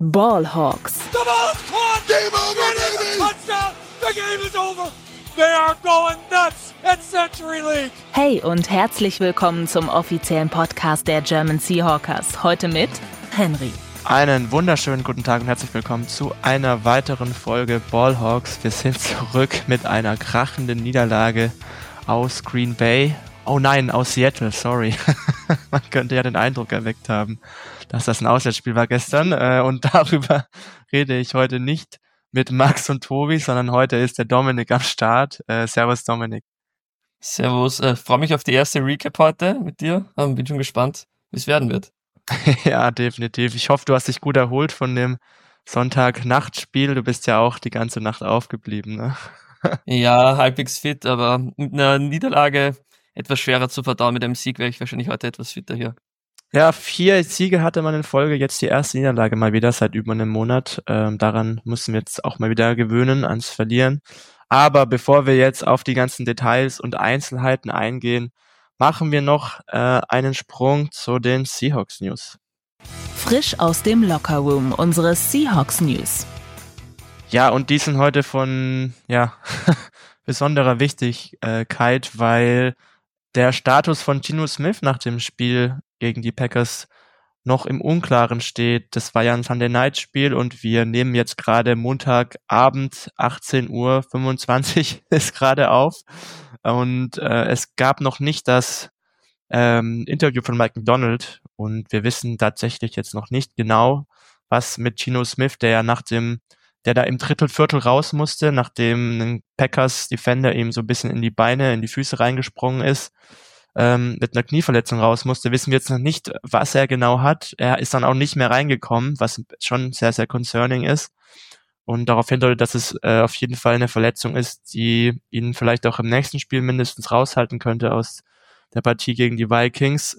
Ballhawks. The ball's caught! Game over, baby! Touchdown! The game is over! They are going nuts at Century League! Hey und herzlich willkommen zum offiziellen Podcast der German Seahawkers. Heute mit Henry. Einen wunderschönen guten Tag und herzlich willkommen zu einer weiteren Folge Ballhawks. Wir sind zurück mit einer krachenden Niederlage aus Green Bay. Oh nein, aus Seattle, sorry. Man könnte ja den Eindruck erweckt haben, dass das ein Auswärtsspiel war gestern. Und darüber rede ich heute nicht mit Max und Tobi, sondern heute ist der Dominik am Start. Servus Dominik. Servus, freue mich auf die erste Recap heute mit dir. Bin schon gespannt, wie es werden wird. Ja, definitiv. Ich hoffe, du hast dich gut erholt von dem Sonntag-Nachtspiel. Du bist ja auch die ganze Nacht aufgeblieben, ne? Ja, halbwegs fit, aber mit einer Niederlage etwas schwerer zu verdauen. Mit einem Sieg wäre ich wahrscheinlich heute etwas fitter hier. Ja, 4 Siege hatte man in Folge, jetzt die erste Niederlage mal wieder seit über einem Monat. Daran müssen wir jetzt auch mal wieder gewöhnen, ans Verlieren. Aber bevor wir jetzt auf die ganzen Details und Einzelheiten eingehen, machen wir noch einen Sprung zu den Seahawks News. Frisch aus dem Lockerroom, unsere Seahawks News. Ja, und die sind heute von besonderer Wichtigkeit, weil der Status von Geno Smith nach dem Spiel gegen die Packers noch im Unklaren steht. Das war ja ein Sunday-Night-Spiel und wir nehmen jetzt gerade Montagabend, 18:25 Uhr ist gerade auf. Und es gab noch nicht das Interview von Mike Macdonald und wir wissen tatsächlich jetzt noch nicht genau, was mit Geno Smith, der da im Viertel raus musste, nachdem ein Packers-Defender ihm so ein bisschen in die Füße reingesprungen ist, mit einer Knieverletzung raus musste, wissen wir jetzt noch nicht, was er genau hat. Er ist dann auch nicht mehr reingekommen, was schon sehr, sehr concerning ist und darauf hindeutet, dass es auf jeden Fall eine Verletzung ist, die ihn vielleicht auch im nächsten Spiel mindestens raushalten könnte aus der Partie gegen die Vikings.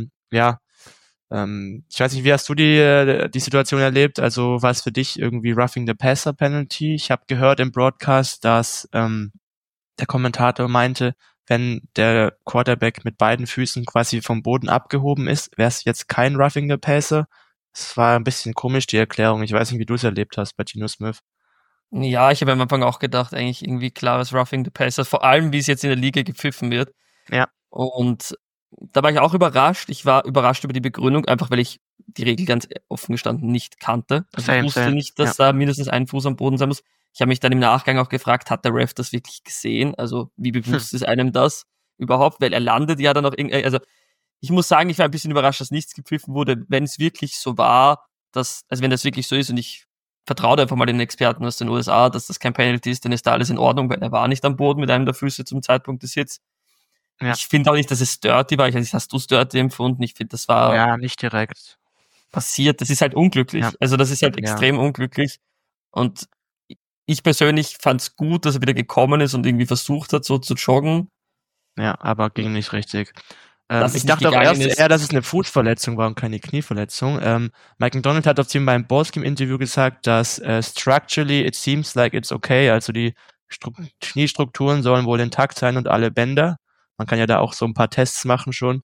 Ich weiß nicht, wie hast du die Situation erlebt? Also war es für dich irgendwie Roughing the Passer Penalty? Ich habe gehört im Broadcast, dass der Kommentator meinte, wenn der Quarterback mit beiden Füßen quasi vom Boden abgehoben ist, wäre es jetzt kein Roughing the Passer. Es war ein bisschen komisch, die Erklärung. Ich weiß nicht, wie du es erlebt hast bei Geno Smith. Ja, ich habe am Anfang auch gedacht, eigentlich irgendwie klares Roughing the Passer, vor allem wie es jetzt in der Liga gepfiffen wird. Ja. Und da war ich auch überrascht. Ich war überrascht über die Begründung, einfach weil ich die Regel ganz offen gestanden nicht kannte. Also ich wusste nicht, dass da mindestens ein Fuß am Boden sein muss. Ich habe mich dann im Nachgang auch gefragt, hat der Ref das wirklich gesehen? Also wie bewusst ist einem das überhaupt? Weil er landet ja dann auch irgendwie, also ich muss sagen, ich war ein bisschen überrascht, dass nichts gepfiffen wurde. Wenn es wirklich so war, wenn das wirklich so ist und ich vertraue einfach mal den Experten aus den USA, dass das kein Penalty ist, dann ist da alles in Ordnung, weil er war nicht am Boden mit einem der Füße zum Zeitpunkt des Hits. Ja. Ich finde auch nicht, dass es dirty war. Ich weiß nicht, hast du es dirty empfunden? Ich finde, das war... Ja, nicht direkt. Passiert. Das ist halt unglücklich. Ja. Also das ist halt extrem unglücklich. Und ich persönlich fand es gut, dass er wieder gekommen ist und irgendwie versucht hat, so zu joggen. Ja, aber ging nicht richtig. Ich dachte auch erst eher, dass es eine Fußverletzung war und keine Knieverletzung. Mike Macdonald hat auf dem beim Ballscreen-Interview gesagt, dass structurally it seems like it's okay. Also die Kniestrukturen sollen wohl intakt sein und alle Bänder. Man kann ja da auch so ein paar Tests machen schon,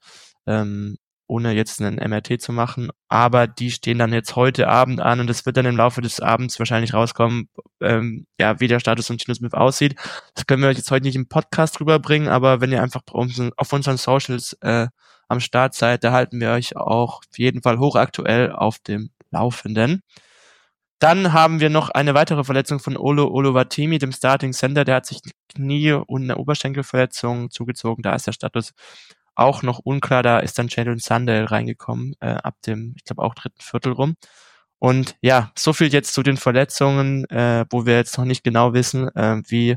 ohne jetzt einen MRT zu machen. Aber die stehen dann jetzt heute Abend an und es wird dann im Laufe des Abends wahrscheinlich rauskommen, wie der Status von Geno Smith aussieht. Das können wir euch jetzt heute nicht im Podcast rüberbringen, aber wenn ihr einfach auf unseren Socials am Start seid, da halten wir euch auch auf jeden Fall hochaktuell auf dem Laufenden. Dann haben wir noch eine weitere Verletzung von Olo Oluwatimi, dem Starting Center. Der hat sich Knie- und eine Oberschenkelverletzung zugezogen. Da ist der Status auch noch unklar. Da ist dann Jalen Sandell reingekommen, ab dem, ich glaube, auch dritten Viertel rum. Und ja, so viel jetzt zu den Verletzungen, wo wir jetzt noch nicht genau wissen, wie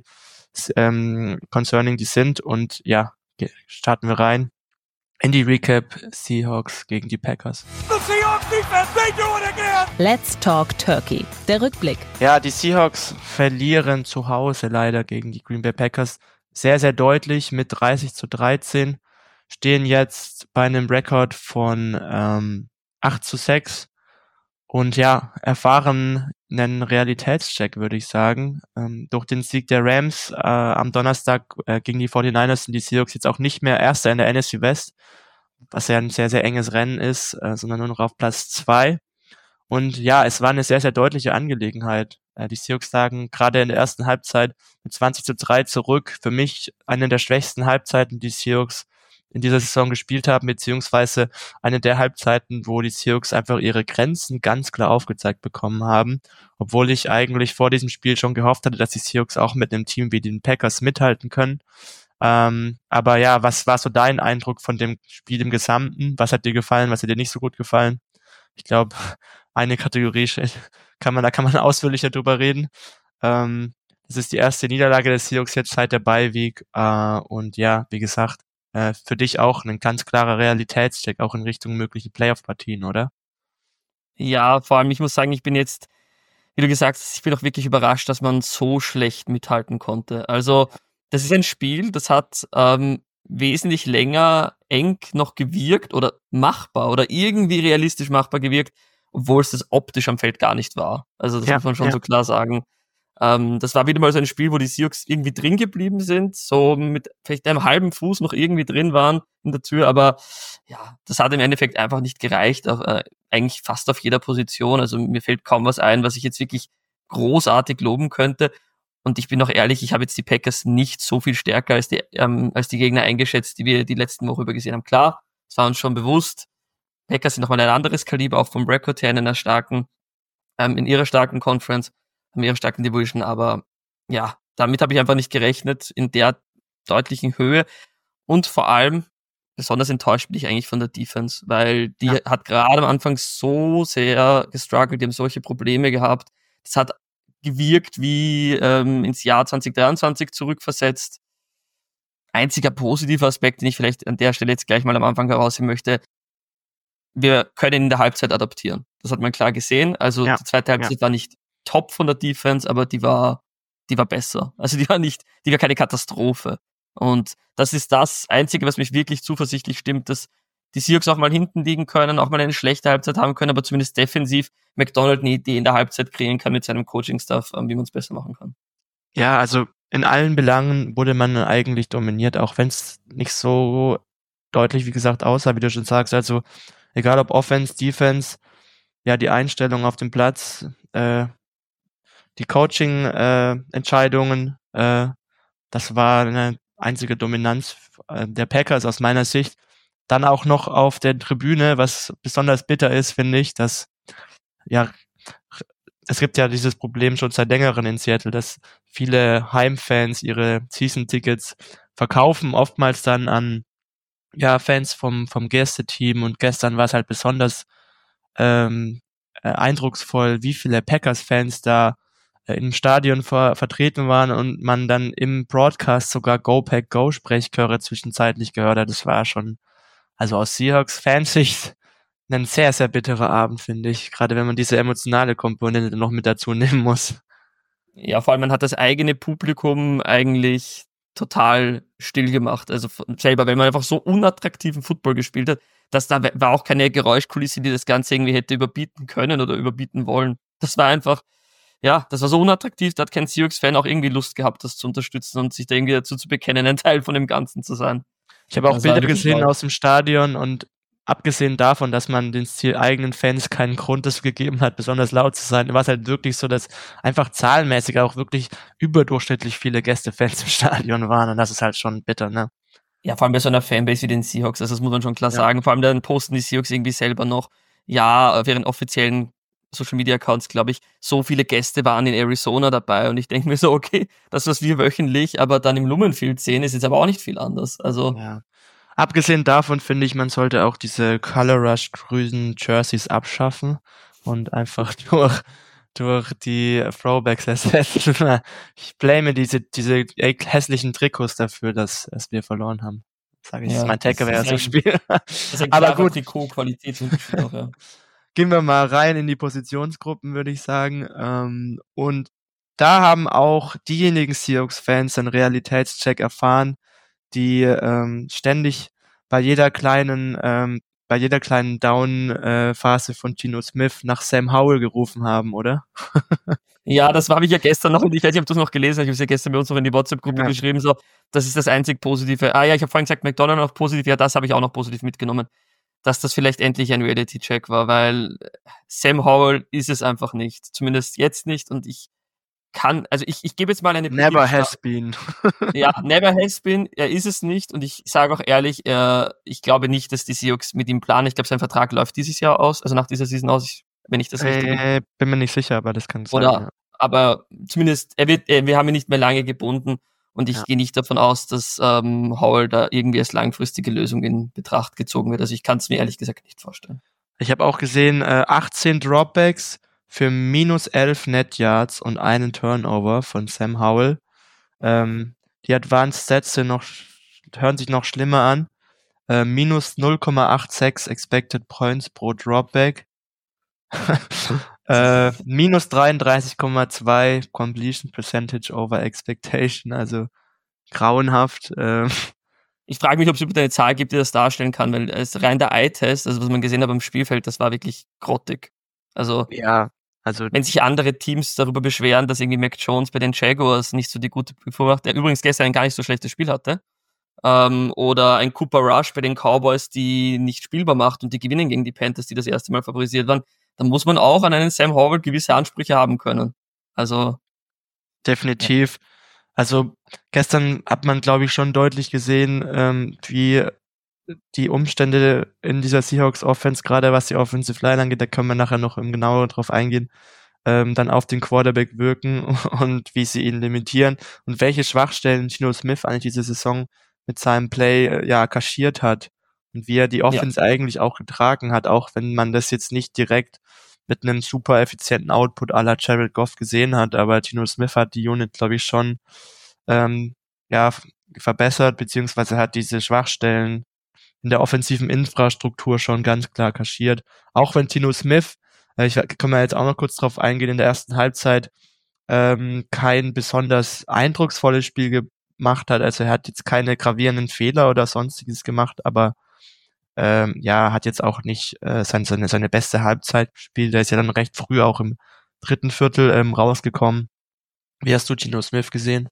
concerning die sind. Und ja, starten wir rein in die Recap. Seahawks gegen die Packers. Let's talk Turkey. Der Rückblick. Ja, die Seahawks verlieren zu Hause leider gegen die Green Bay Packers sehr, sehr deutlich mit 30-13. Stehen jetzt bei einem Rekord von 8-6 und ja, erfahren einen Realitätscheck, würde ich sagen. Durch den Sieg der Rams am Donnerstag gegen die 49ers sind die Seahawks jetzt auch nicht mehr Erster in der NFC West, was ja ein sehr, sehr enges Rennen ist, sondern nur noch auf Platz 2. Und ja, es war eine sehr, sehr deutliche Angelegenheit. Die Seahawks lagen gerade in der ersten Halbzeit mit 20-3 zurück. Für mich eine der schwächsten Halbzeiten, die Seahawks in dieser Saison gespielt haben, beziehungsweise eine der Halbzeiten, wo die Seahawks einfach ihre Grenzen ganz klar aufgezeigt bekommen haben. Obwohl ich eigentlich vor diesem Spiel schon gehofft hatte, dass die Seahawks auch mit einem Team wie den Packers mithalten können. Aber ja, was war so dein Eindruck von dem Spiel im Gesamten? Was hat dir gefallen, was hat dir nicht so gut gefallen? Ich glaube, eine Kategorie kann man ausführlicher drüber reden. Das ist die erste Niederlage des Seahawks jetzt seit der Bye-Week. Und ja, wie gesagt, für dich auch ein ganz klarer Realitätscheck, auch in Richtung mögliche Playoff-Partien, oder? Ja, vor allem, ich muss sagen, ich bin jetzt, wie du gesagt hast, ich bin auch wirklich überrascht, dass man so schlecht mithalten konnte. Also, das ist ein Spiel, das hat wesentlich länger eng noch gewirkt oder machbar oder irgendwie realistisch machbar gewirkt, obwohl es das optisch am Feld gar nicht war. Also das muss man schon so klar sagen. Das war wieder mal so ein Spiel, wo die Seahawks irgendwie drin geblieben sind, so mit vielleicht einem halben Fuß noch irgendwie drin waren in der Tür, aber ja, das hat im Endeffekt einfach nicht gereicht, eigentlich fast auf jeder Position. Also mir fällt kaum was ein, was ich jetzt wirklich großartig loben könnte. Und ich bin auch ehrlich, ich habe jetzt die Packers nicht so viel stärker als die Gegner eingeschätzt, die wir die letzten Woche über gesehen haben. Klar, es war uns schon bewusst, Packers sind nochmal ein anderes Kaliber, auch vom Rekord her in ihrer starken Conference, in ihrer starken Division, aber ja, damit habe ich einfach nicht gerechnet, in der deutlichen Höhe. Und vor allem, besonders enttäuscht bin ich eigentlich von der Defense, weil die hat gerade am Anfang so sehr gestruggelt, die haben solche Probleme gehabt. Das hat gewirkt wie ins Jahr 2023 zurückversetzt. Einziger positiver Aspekt, den ich vielleicht an der Stelle jetzt gleich mal am Anfang herausheben möchte, wir können in der Halbzeit adaptieren. Das hat man klar gesehen. Also die zweite Halbzeit war nicht top von der Defense, aber die war besser. Also die war keine Katastrophe. Und das ist das Einzige, was mich wirklich zuversichtlich stimmt, dass die Seahawks auch mal hinten liegen können, auch mal eine schlechte Halbzeit haben können, aber zumindest defensiv McDonald eine Idee in der Halbzeit kreieren kann mit seinem Coaching-Staff, wie man es besser machen kann. Ja, also in allen Belangen wurde man eigentlich dominiert, auch wenn es nicht so deutlich, wie gesagt, aussah, wie du schon sagst. Also egal ob Offense, Defense, ja, die Einstellung auf dem Platz, die Coaching-Entscheidungen, das war eine einzige Dominanz der Packers aus meiner Sicht. Dann auch noch auf der Tribüne, was besonders bitter ist, finde ich, dass es gibt ja dieses Problem schon seit längerem in Seattle, dass viele Heimfans ihre Season-Tickets verkaufen, oftmals dann an Fans vom Gästeteam, und gestern war es halt besonders eindrucksvoll, wie viele Packers-Fans da im Stadion vertreten waren und man dann im Broadcast sogar Go Pack Go Sprechchöre zwischenzeitlich gehört hat. Das war schon, also aus Seahawks-Fansicht, ein sehr, sehr bitterer Abend, finde ich. Gerade wenn man diese emotionale Komponente noch mit dazu nehmen muss. Ja, vor allem man hat das eigene Publikum eigentlich total still gemacht. Also selber, weil man einfach so unattraktiven Football gespielt hat, dass da war auch keine Geräuschkulisse, die das Ganze irgendwie hätte überbieten können oder überbieten wollen. Das war einfach, das war so unattraktiv, da hat kein Seahawks-Fan auch irgendwie Lust gehabt, das zu unterstützen und sich da irgendwie dazu zu bekennen, ein Teil von dem Ganzen zu sein. Ich habe auch Bilder gesehen aus dem Stadion, und abgesehen davon, dass man den eigenen Fans keinen Grund dazu gegeben hat, besonders laut zu sein, war es halt wirklich so, dass einfach zahlenmäßig auch wirklich überdurchschnittlich viele Gästefans im Stadion waren, und das ist halt schon bitter, ne? Ja, vor allem bei so einer Fanbase wie den Seahawks, also das muss man schon klar sagen. Vor allem dann posten die Seahawks irgendwie selber noch, auf ihren offiziellen Social-Media-Accounts, glaube ich, so viele Gäste waren in Arizona dabei, und ich denke mir so, okay, das, was wir wöchentlich aber dann im Lumenfield sehen, ist jetzt aber auch nicht viel anders. Also abgesehen davon finde ich, man sollte auch diese Color Rush grünen Jerseys abschaffen und einfach durch die Throwbacks ersetzen. Ich blame diese hässlichen Trikots dafür, dass wir verloren haben. Sage ich, das ist mein Takeaway zum Spiel. Aber gut, Trikot-Qualität auch, ja. Gehen wir mal rein in die Positionsgruppen, würde ich sagen. Und da haben auch diejenigen Seahawks-Fans einen Realitätscheck erfahren, die ständig bei jeder kleinen Down-Phase von Geno Smith nach Sam Howell gerufen haben, oder? Ja, das habe ich ja gestern noch, und ich weiß nicht, ob du es noch gelesen hast, ich habe es ja gestern bei uns noch in die WhatsApp-Gruppe geschrieben, so, das ist das einzig Positive. Ich habe vorhin gesagt, McDonald noch positiv, ja, das habe ich auch noch positiv mitgenommen. dass das vielleicht endlich ein Reality-Check war, weil Sam Howell ist es einfach nicht. Zumindest jetzt nicht. Und ich gebe jetzt mal eine Never has been. Ja, never has been. Er ist es nicht. Und ich sage auch ehrlich, ich glaube nicht, dass die Seahawks mit ihm planen. Ich glaube, sein Vertrag läuft dieses Jahr aus, also nach dieser Season aus, wenn ich das richtig bin mir nicht sicher, aber das kann sein. Ja. Aber zumindest, wir haben ihn nicht mehr lange gebunden. Und ich gehe nicht davon aus, dass Howell da irgendwie als langfristige Lösung in Betracht gezogen wird. Also ich kann es mir ehrlich gesagt nicht vorstellen. Ich habe auch gesehen, 18 Dropbacks für minus 11 Net Yards und einen Turnover von Sam Howell. Die Advanced Stats hören sich noch schlimmer an. Minus 0,86 Expected Points pro Dropback. Minus 33,2 Completion Percentage over Expectation, also grauenhaft. Ich frage mich, ob es überhaupt eine Zahl gibt, die das darstellen kann, weil es rein der Eye-Test, also was man gesehen hat beim Spielfeld, das war wirklich grottig. Also, wenn sich andere Teams darüber beschweren, dass irgendwie Mac Jones bei den Jaguars nicht so die gute Prüfung macht, der übrigens gestern ein gar nicht so schlechtes Spiel hatte, oder ein Cooper Rush bei den Cowboys, die nicht spielbar macht und die gewinnen gegen die Panthers, die das erste Mal favorisiert waren, dann muss man auch an einen Sam Howell gewisse Ansprüche haben können. Also definitiv. Ja. Also gestern hat man, glaube ich, schon deutlich gesehen, wie die Umstände in dieser Seahawks Offense, gerade was die Offensive Line angeht, da können wir nachher noch genauer drauf eingehen, dann auf den Quarterback wirken und wie sie ihn limitieren und welche Schwachstellen Geno Smith eigentlich diese Saison mit seinem Play kaschiert hat und wie er die Offense eigentlich auch getragen hat, auch wenn man das jetzt nicht direkt mit einem super effizienten Output à la Jared Goff gesehen hat, aber Geno Smith hat die Unit, glaube ich, schon verbessert, beziehungsweise hat diese Schwachstellen in der offensiven Infrastruktur schon ganz klar kaschiert. Auch wenn Geno Smith, kann man jetzt auch noch kurz drauf eingehen, in der ersten Halbzeit kein besonders eindrucksvolles Spiel gemacht hat. Also er hat jetzt keine gravierenden Fehler oder sonstiges gemacht, aber hat jetzt auch nicht seine beste Halbzeit gespielt. Der ist ja dann recht früh auch im dritten Viertel rausgekommen. Wie hast du Geno Smith gesehen?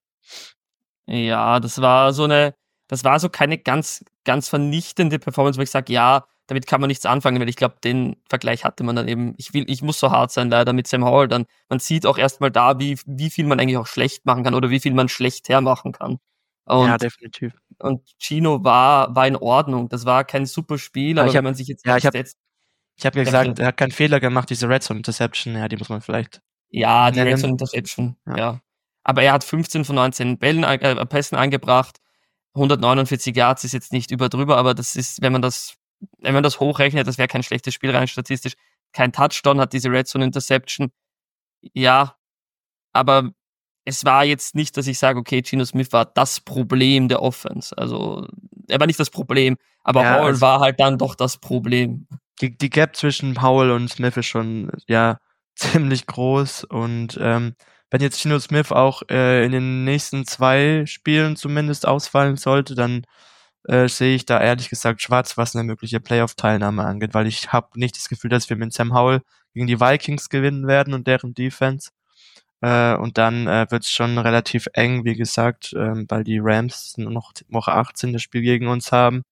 Ja, das war so keine ganz, ganz vernichtende Performance, wo ich sage, ja, damit kann man nichts anfangen, weil ich glaube, den Vergleich hatte man dann eben. Ich muss so hart sein, leider mit Sam Howell dann. Man sieht auch erstmal da, wie viel man eigentlich auch schlecht machen kann oder wie viel man schlecht hermachen kann. Und, ja, definitiv. Und Geno war in Ordnung. Das war kein super Spiel, aber wenn man sich jetzt... ich habe mir gesagt, er hat keinen Fehler gemacht, diese Red Zone Interception, die muss man vielleicht... Ja, die Red Zone Interception, ja. Aber er hat 15 von 19 Pässen angebracht. 149 Yards ist jetzt nicht drüber, aber das ist, wenn man das hochrechnet, das wäre kein schlechtes Spiel rein statistisch. Kein Touchdown, hat diese Red Zone Interception. Ja, aber es war jetzt nicht, dass ich sage, okay, Geno Smith war das Problem der Offense. Also, er war nicht das Problem, aber Howell war halt dann doch das Problem. Die Gap zwischen Howell und Smith ist schon, ziemlich groß und, wenn jetzt Geno Smith auch in den nächsten 2 Spielen zumindest ausfallen sollte, dann sehe ich da ehrlich gesagt schwarz, was eine mögliche Playoff-Teilnahme angeht, weil ich habe nicht das Gefühl, dass wir mit Sam Howell gegen die Vikings gewinnen werden und deren Defense. Und dann wird es schon relativ eng, wie gesagt, weil die Rams noch Woche 18 das Spiel gegen uns haben.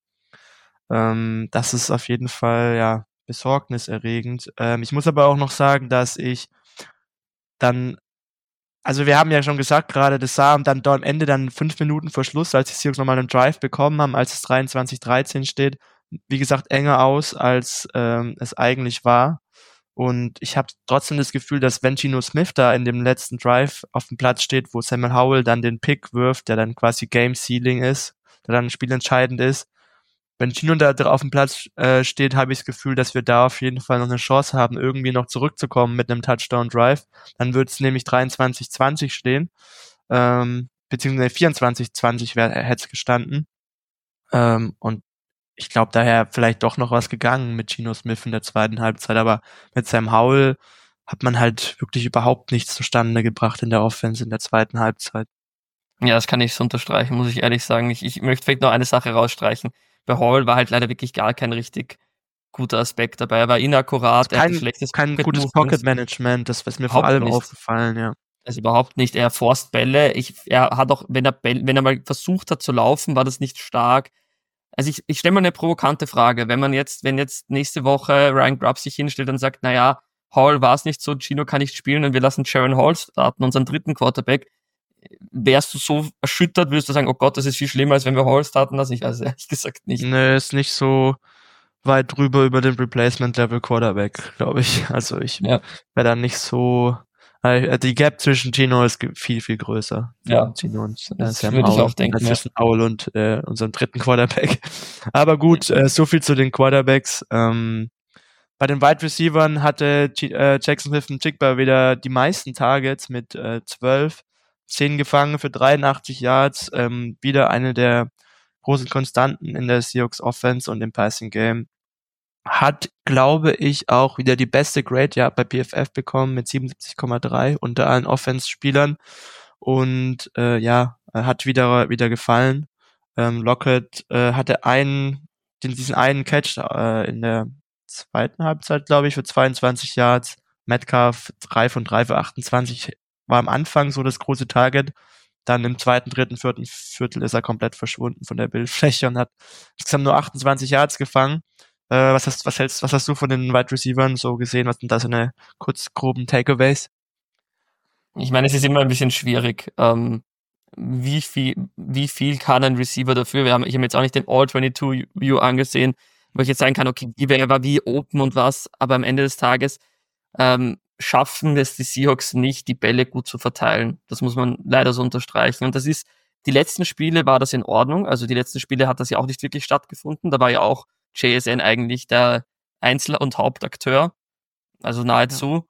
Das ist auf jeden Fall besorgniserregend. Ich muss aber auch noch sagen, dass ich dann, also wir haben ja schon gesagt gerade, das sah dann am Ende dann 5 Minuten vor Schluss, als die Seahawks nochmal einen Drive bekommen haben, als es 23-13 steht, wie gesagt, enger aus, als es eigentlich war. Und ich habe trotzdem das Gefühl, dass wenn Geno Smith da in dem letzten Drive auf dem Platz steht, wo Sam Howell dann den Pick wirft, der dann quasi Game-Sealing ist, der dann spielentscheidend ist, wenn Geno da auf dem Platz steht, habe ich das Gefühl, dass wir da auf jeden Fall noch eine Chance haben, irgendwie noch zurückzukommen mit einem Touchdown-Drive. Dann wird es nämlich 23-20 stehen, beziehungsweise 24-20 hätte es gestanden. Und ich glaube, daher vielleicht doch noch was gegangen mit Geno Smith in der zweiten Halbzeit, aber mit Sam Howell hat man halt wirklich überhaupt nichts zustande gebracht in der Offense in der zweiten Halbzeit. Ja, das kann ich so unterstreichen, muss ich ehrlich sagen. Ich möchte vielleicht noch eine Sache rausstreichen. Bei Howell war halt leider wirklich gar kein richtig guter Aspekt dabei. Er war inakkurat, er hatte kein gutes Pocket-Management, das ist mir vor allem aufgefallen, ja. Also überhaupt nicht. Er forst Bälle. Er hat auch, wenn er mal versucht hat zu laufen, war das nicht stark. Also ich stelle mal eine provokante Frage. Wenn jetzt nächste Woche Ryan Grubb sich hinstellt und sagt, naja, Hall war es nicht so, Gino kann nicht spielen und wir lassen Jaron Hall starten, unseren dritten Quarterback, wärst du so erschüttert, würdest du sagen, oh Gott, das ist viel schlimmer, als wenn wir Hall starten lassen? Ich weiß ehrlich gesagt nicht. Nee, ist nicht so weit drüber über den Replacement-Level Quarterback, glaube ich. Also ich wäre da nicht so... Die Gap zwischen Gino ist viel, viel größer. Ja, Gino und das würde ich auch denken. Zwischen Howell und unserem dritten Quarterback. Aber gut, so viel zu den Quarterbacks. Bei den Wide Receivern hatte Jackson Smith-Njigba wieder die meisten Targets mit 12, 10 gefangen für 83 Yards. Wieder eine der großen Konstanten in der Seahawks Offense und im Passing Game. Hat, glaube ich, auch wieder die beste Grade bei PFF bekommen mit 77,3 unter allen Offense-Spielern. Und hat wieder gefallen. Lockett hatte diesen einen Catch in der zweiten Halbzeit, glaube ich, für 22 Yards. Metcalf 3 von 3 für 28 war am Anfang so das große Target. Dann im zweiten, dritten, vierten Viertel ist er komplett verschwunden von der Bildfläche und hat insgesamt nur 28 Yards gefangen. Was hast du von den Wide Receivern so gesehen? Was sind da so eine groben Takeaways? Ich meine, es ist immer ein bisschen schwierig. Wie viel kann ein Receiver dafür? Ich habe mir jetzt auch nicht den All-22-View angesehen, wo ich jetzt sagen kann, okay, wer war wie open und was, aber am Ende des Tages schaffen es die Seahawks nicht, die Bälle gut zu verteilen. Das muss man leider so unterstreichen. Und die letzten Spiele war das in Ordnung. Also die letzten Spiele hat das ja auch nicht wirklich stattgefunden. Da war ja auch JSN eigentlich der Einzel- und Hauptakteur. Also nahezu.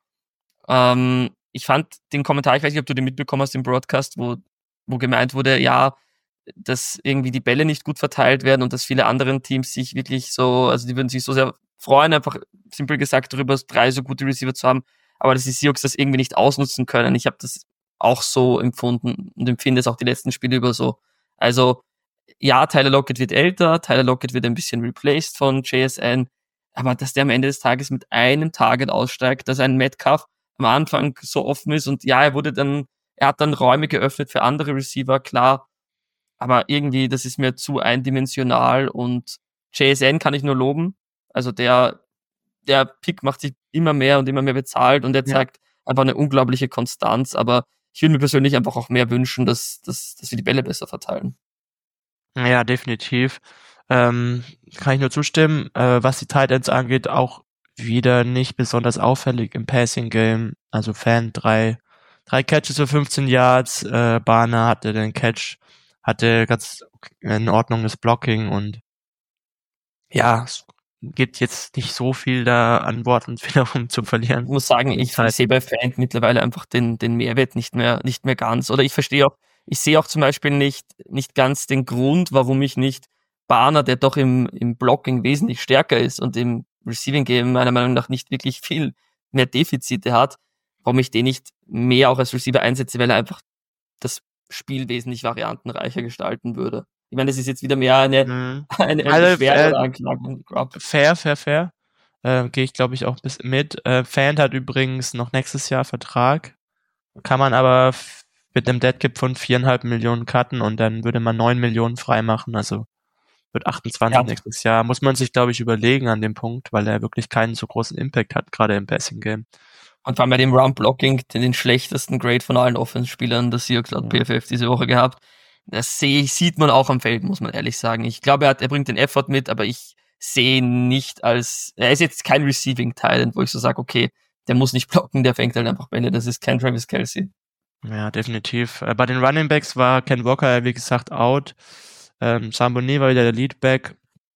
Ja. Ich fand den Kommentar, ich weiß nicht, ob du den mitbekommen hast im Broadcast, wo gemeint wurde, ja, dass irgendwie die Bälle nicht gut verteilt werden und dass viele anderen Teams sich wirklich die würden sich so sehr freuen, einfach simpel gesagt darüber, 3 so gute Receiver zu haben, aber dass die Seahawks das irgendwie nicht ausnutzen können. Ich habe das auch so empfunden und empfinde es auch die letzten Spiele über so. Also ja, Tyler Lockett wird älter, Tyler Lockett wird ein bisschen replaced von JSN, aber dass der am Ende des Tages mit einem Target aussteigt, dass ein Metcalf am Anfang so offen ist und ja, er hat dann Räume geöffnet für andere Receiver, klar, aber irgendwie, das ist mir zu eindimensional und JSN kann ich nur loben, also der Pick macht sich immer mehr und immer mehr bezahlt und er zeigt einfach eine unglaubliche Konstanz, aber ich würde mir persönlich einfach auch mehr wünschen, dass wir die Bälle besser verteilen. Ja, definitiv. Kann ich nur zustimmen. Was die Tight Ends angeht, auch wieder nicht besonders auffällig im Passing Game. Also Fan 3 Catches für 15 Yards. Barner hatte den Catch, hatte ganz in Ordnung das Blocking und ja, es gibt jetzt nicht so viel da an Worten wiederum zu verlieren. Ich muss sagen, ich sehe bei Fan mittlerweile einfach den Mehrwert nicht mehr ganz. Oder ich sehe auch zum Beispiel nicht ganz den Grund, warum ich nicht Barner, der doch im Blocking wesentlich stärker ist und im Receiving Game meiner Meinung nach nicht wirklich viel mehr Defizite hat, warum ich den nicht mehr auch als Receiver einsetze, weil er einfach das Spiel wesentlich variantenreicher gestalten würde. Ich meine, das ist jetzt wieder mehr eine Beschwerde oder Anklage. Fair. Gehe ich, glaube ich, auch bis mit. Fan hat übrigens noch nächstes Jahr Vertrag. Kann man aber mit einem Deadcap von 4,5 Millionen cutten und dann würde man 9 Millionen freimachen. Also wird 28 nächstes Jahr. Muss man sich, glaube ich, überlegen an dem Punkt, weil er wirklich keinen so großen Impact hat, gerade im Passing Game. Und vor allem bei dem Run-Blocking den schlechtesten Grade von allen Offense-Spielern der Seahawks laut PFF diese Woche gehabt. Das sieht man auch am Feld, muss man ehrlich sagen. Ich glaube, er bringt den Effort mit, aber ich sehe ihn nicht er ist jetzt kein Receiving-Talent, wo ich so sage, okay, der muss nicht blocken, der fängt halt einfach Bälle. Das ist kein Travis Kelce. Ja, definitiv. Bei den Running Backs war Ken Walker, wie gesagt, out. Sambonnet war wieder der Leadback.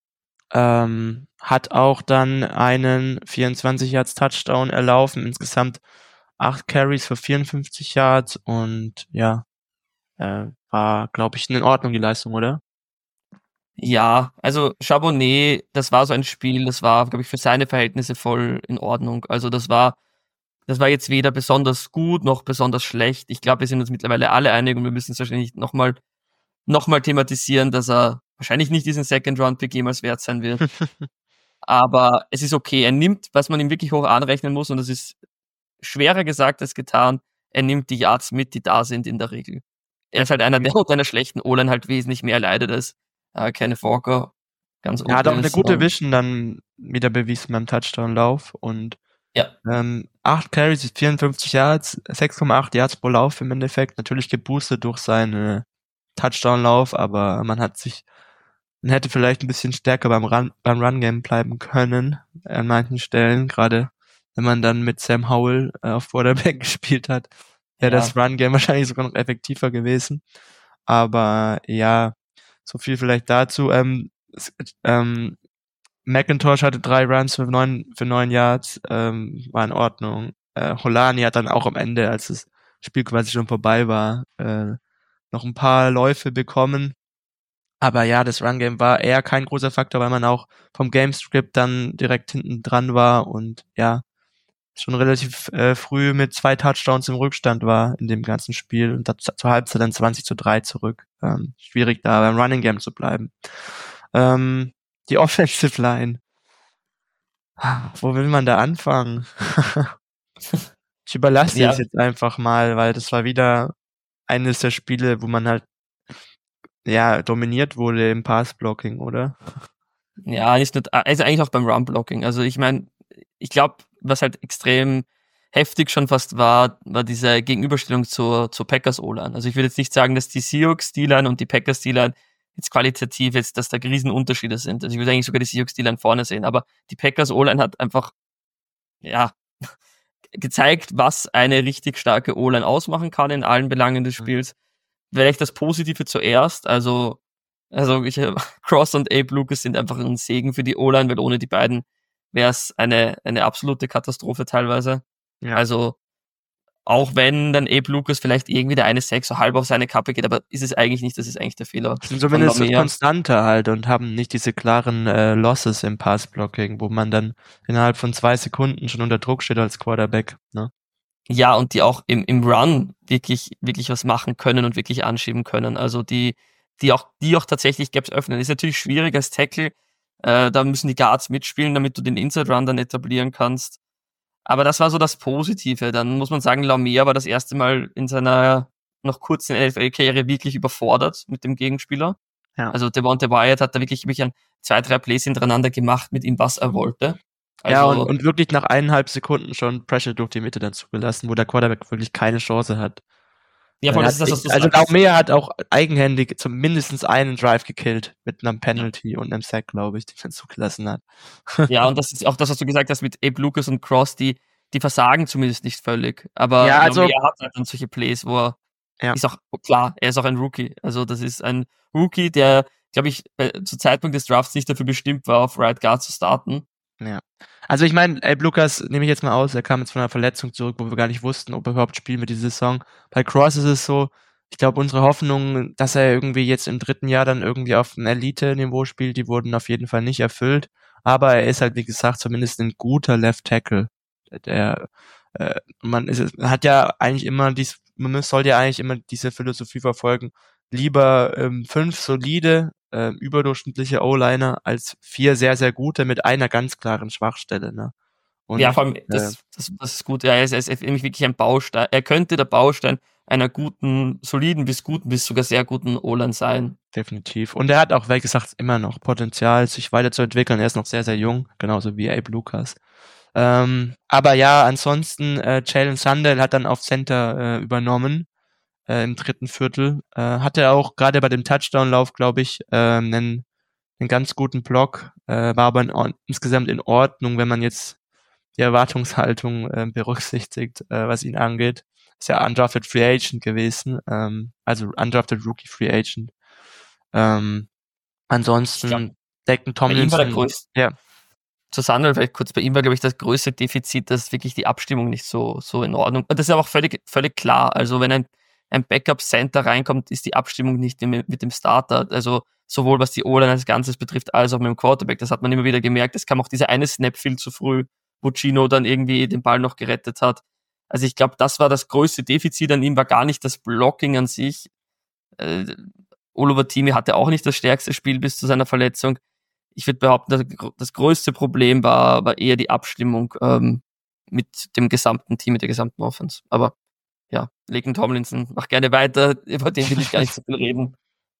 Hat auch dann einen 24 Yards Touchdown erlaufen. Insgesamt 8 Carries für 54 Yards und ja, war, glaube ich, in Ordnung die Leistung, oder? Ja, also Charbonnet, das war so ein Spiel, das war, glaube ich, für seine Verhältnisse voll in Ordnung. Also das war jetzt weder besonders gut noch besonders schlecht. Ich glaube, wir sind uns mittlerweile alle einig und wir müssen es wahrscheinlich noch mal thematisieren, dass er wahrscheinlich nicht diesen Second-Round-Pick jemals wert sein wird. Aber es ist okay. Er nimmt, was man ihm wirklich hoch anrechnen muss, und das ist schwerer gesagt als getan, er nimmt die Yards mit, die da sind in der Regel. Er ist halt einer, der unter einer schlechten O-Line halt wesentlich mehr leidet als Kenneth Walker. ganz oben. Er hat auch eine gute Vision dann wieder bewiesen beim Touchdown-Lauf und 8 Carries, 54 Yards, 6,8 Yards pro Lauf im Endeffekt. Natürlich geboostet durch seinen Touchdown-Lauf, aber man hätte vielleicht ein bisschen stärker beim Run-Game bleiben können an manchen Stellen, gerade wenn man dann mit Sam Howell auf Quarterback gespielt hat, wäre das Run-Game wahrscheinlich sogar noch effektiver gewesen. Aber ja, so viel vielleicht dazu. McIntosh hatte 3 Runs für 9 Yards, war in Ordnung. Holani hat dann auch am Ende, als das Spiel quasi schon vorbei war, noch ein paar Läufe bekommen. Aber ja, das Run-Game war eher kein großer Faktor, weil man auch vom Game-Script dann direkt hinten dran war und ja, schon relativ früh mit 2 Touchdowns im Rückstand war in dem ganzen Spiel und zur Halbzeit dann 20-3 zurück. Schwierig da beim Running-Game zu bleiben. Die Offensive Line. Wo will man da anfangen? Ich überlasse es jetzt einfach mal, weil das war wieder eines der Spiele, wo man halt dominiert wurde im Pass-Blocking, oder? Ja, nicht nur, also eigentlich auch beim Run-Blocking. Also ich meine, ich glaube, was halt extrem heftig schon fast war diese Gegenüberstellung zur Packers O-Line. Also ich würde jetzt nicht sagen, dass die Seahawks D-Line und die Packers D-Line jetzt qualitativ dass da Riesenunterschiede sind. Also ich würde eigentlich sogar die Seahawks D-Line vorne sehen, aber die Packers O-Line hat einfach, gezeigt, was eine richtig starke O-Line ausmachen kann in allen Belangen des Spiels. Vielleicht das Positive zuerst, also Cross und Abe Lucas sind einfach ein Segen für die O-Line, weil ohne die beiden wäre es eine absolute Katastrophe teilweise. Ja. Also auch wenn dann Abe Lucas vielleicht irgendwie der eine Sack so halb auf seine Kappe geht, aber ist es eigentlich nicht, das ist eigentlich der Fehler. Sind zumindest konstanter halt und haben nicht diese klaren Losses im Passblocking, wo man dann innerhalb von 2 Sekunden schon unter Druck steht als Quarterback, ne? Ja, und die auch im Run wirklich was machen können und wirklich anschieben können. Also die auch tatsächlich Gaps öffnen. Ist natürlich schwierig als Tackle. Da müssen die Guards mitspielen, damit du den Inside Run dann etablieren kannst. Aber das war so das Positive. Dann muss man sagen, Laumea war das erste Mal in seiner noch kurzen NFL-Karriere wirklich überfordert mit dem Gegenspieler. Ja. Also Devonte Wyatt hat da wirklich an 2-3 Plays hintereinander gemacht mit ihm, was er wollte. Also, ja, und wirklich nach 1,5 Sekunden schon Pressure durch die Mitte dann zugelassen, wo der Quarterback wirklich keine Chance hat. Ja, voll, das ist das, was du sagst. Also Laumea hat auch eigenhändig zumindest einen Drive gekillt mit einem Penalty und einem Sack, glaube ich, den er zugelassen hat. Ja, und das ist auch das, was du gesagt hast mit Abe Lucas und Cross, die versagen zumindest nicht völlig. Aber ja, also, Laumea hat halt dann solche Plays, wo er ist auch klar, er ist auch ein Rookie. Also das ist ein Rookie, der, glaube ich, zu Zeitpunkt des Drafts nicht dafür bestimmt war, auf Right Guard zu starten. Ja. Also ich meine, Abe Lucas nehme ich jetzt mal aus, er kam jetzt von einer Verletzung zurück, wo wir gar nicht wussten, ob er überhaupt spielen wird diese Saison. Bei Cross ist es so, ich glaube, unsere Hoffnungen, dass er irgendwie jetzt im 3. Jahr dann irgendwie auf ein Elite-Niveau spielt, die wurden auf jeden Fall nicht erfüllt. Aber er ist halt, wie gesagt, zumindest ein guter Left Tackle. Man sollte ja eigentlich immer diese Philosophie verfolgen, lieber 5 solide, überdurchschnittliche O-Liner als 4 sehr, sehr gute mit einer ganz klaren Schwachstelle, ne? Und, ja, vor allem, das ist gut. Ja, er ist nämlich wirklich ein Baustein. Er könnte der Baustein einer guten, soliden bis sogar sehr guten O-Line sein. Definitiv. Und er hat auch, wie gesagt, immer noch Potenzial, sich weiterzuentwickeln. Er ist noch sehr, sehr jung, genauso wie Abe Lucas. Aber ja, ansonsten, Jalen Sandell hat dann auf Center übernommen im 3. Viertel. Hatte auch gerade bei dem Touchdown-Lauf, glaube ich, einen ganz guten Block. War aber insgesamt in Ordnung, wenn man jetzt die Erwartungshaltung berücksichtigt, was ihn angeht. Ist ja undrafted Free Agent gewesen, also undrafted Rookie Free Agent. Ansonsten Declan Tomlinson. Zu Sandel vielleicht kurz, bei ihm war, glaube ich, das größte Defizit, dass wirklich die Abstimmung nicht so in Ordnung. Und das ist aber auch völlig klar. Also wenn ein Backup-Center reinkommt, ist die Abstimmung nicht mit dem Starter. Also sowohl was die O-Line als Ganzes betrifft, als auch mit dem Quarterback. Das hat man immer wieder gemerkt. Es kam auch dieser eine Snap viel zu früh, wo Gino dann irgendwie den Ball noch gerettet hat. Also ich glaube, das war das größte Defizit an ihm, war gar nicht das Blocking an sich. Oluwatimi hatte auch nicht das stärkste Spiel bis zu seiner Verletzung. Ich würde behaupten, das größte Problem war eher die Abstimmung mit dem gesamten Team, mit der gesamten Offense. Aber ja, Laken Tomlinson, mach gerne weiter, über den will ich gar nicht so viel reden.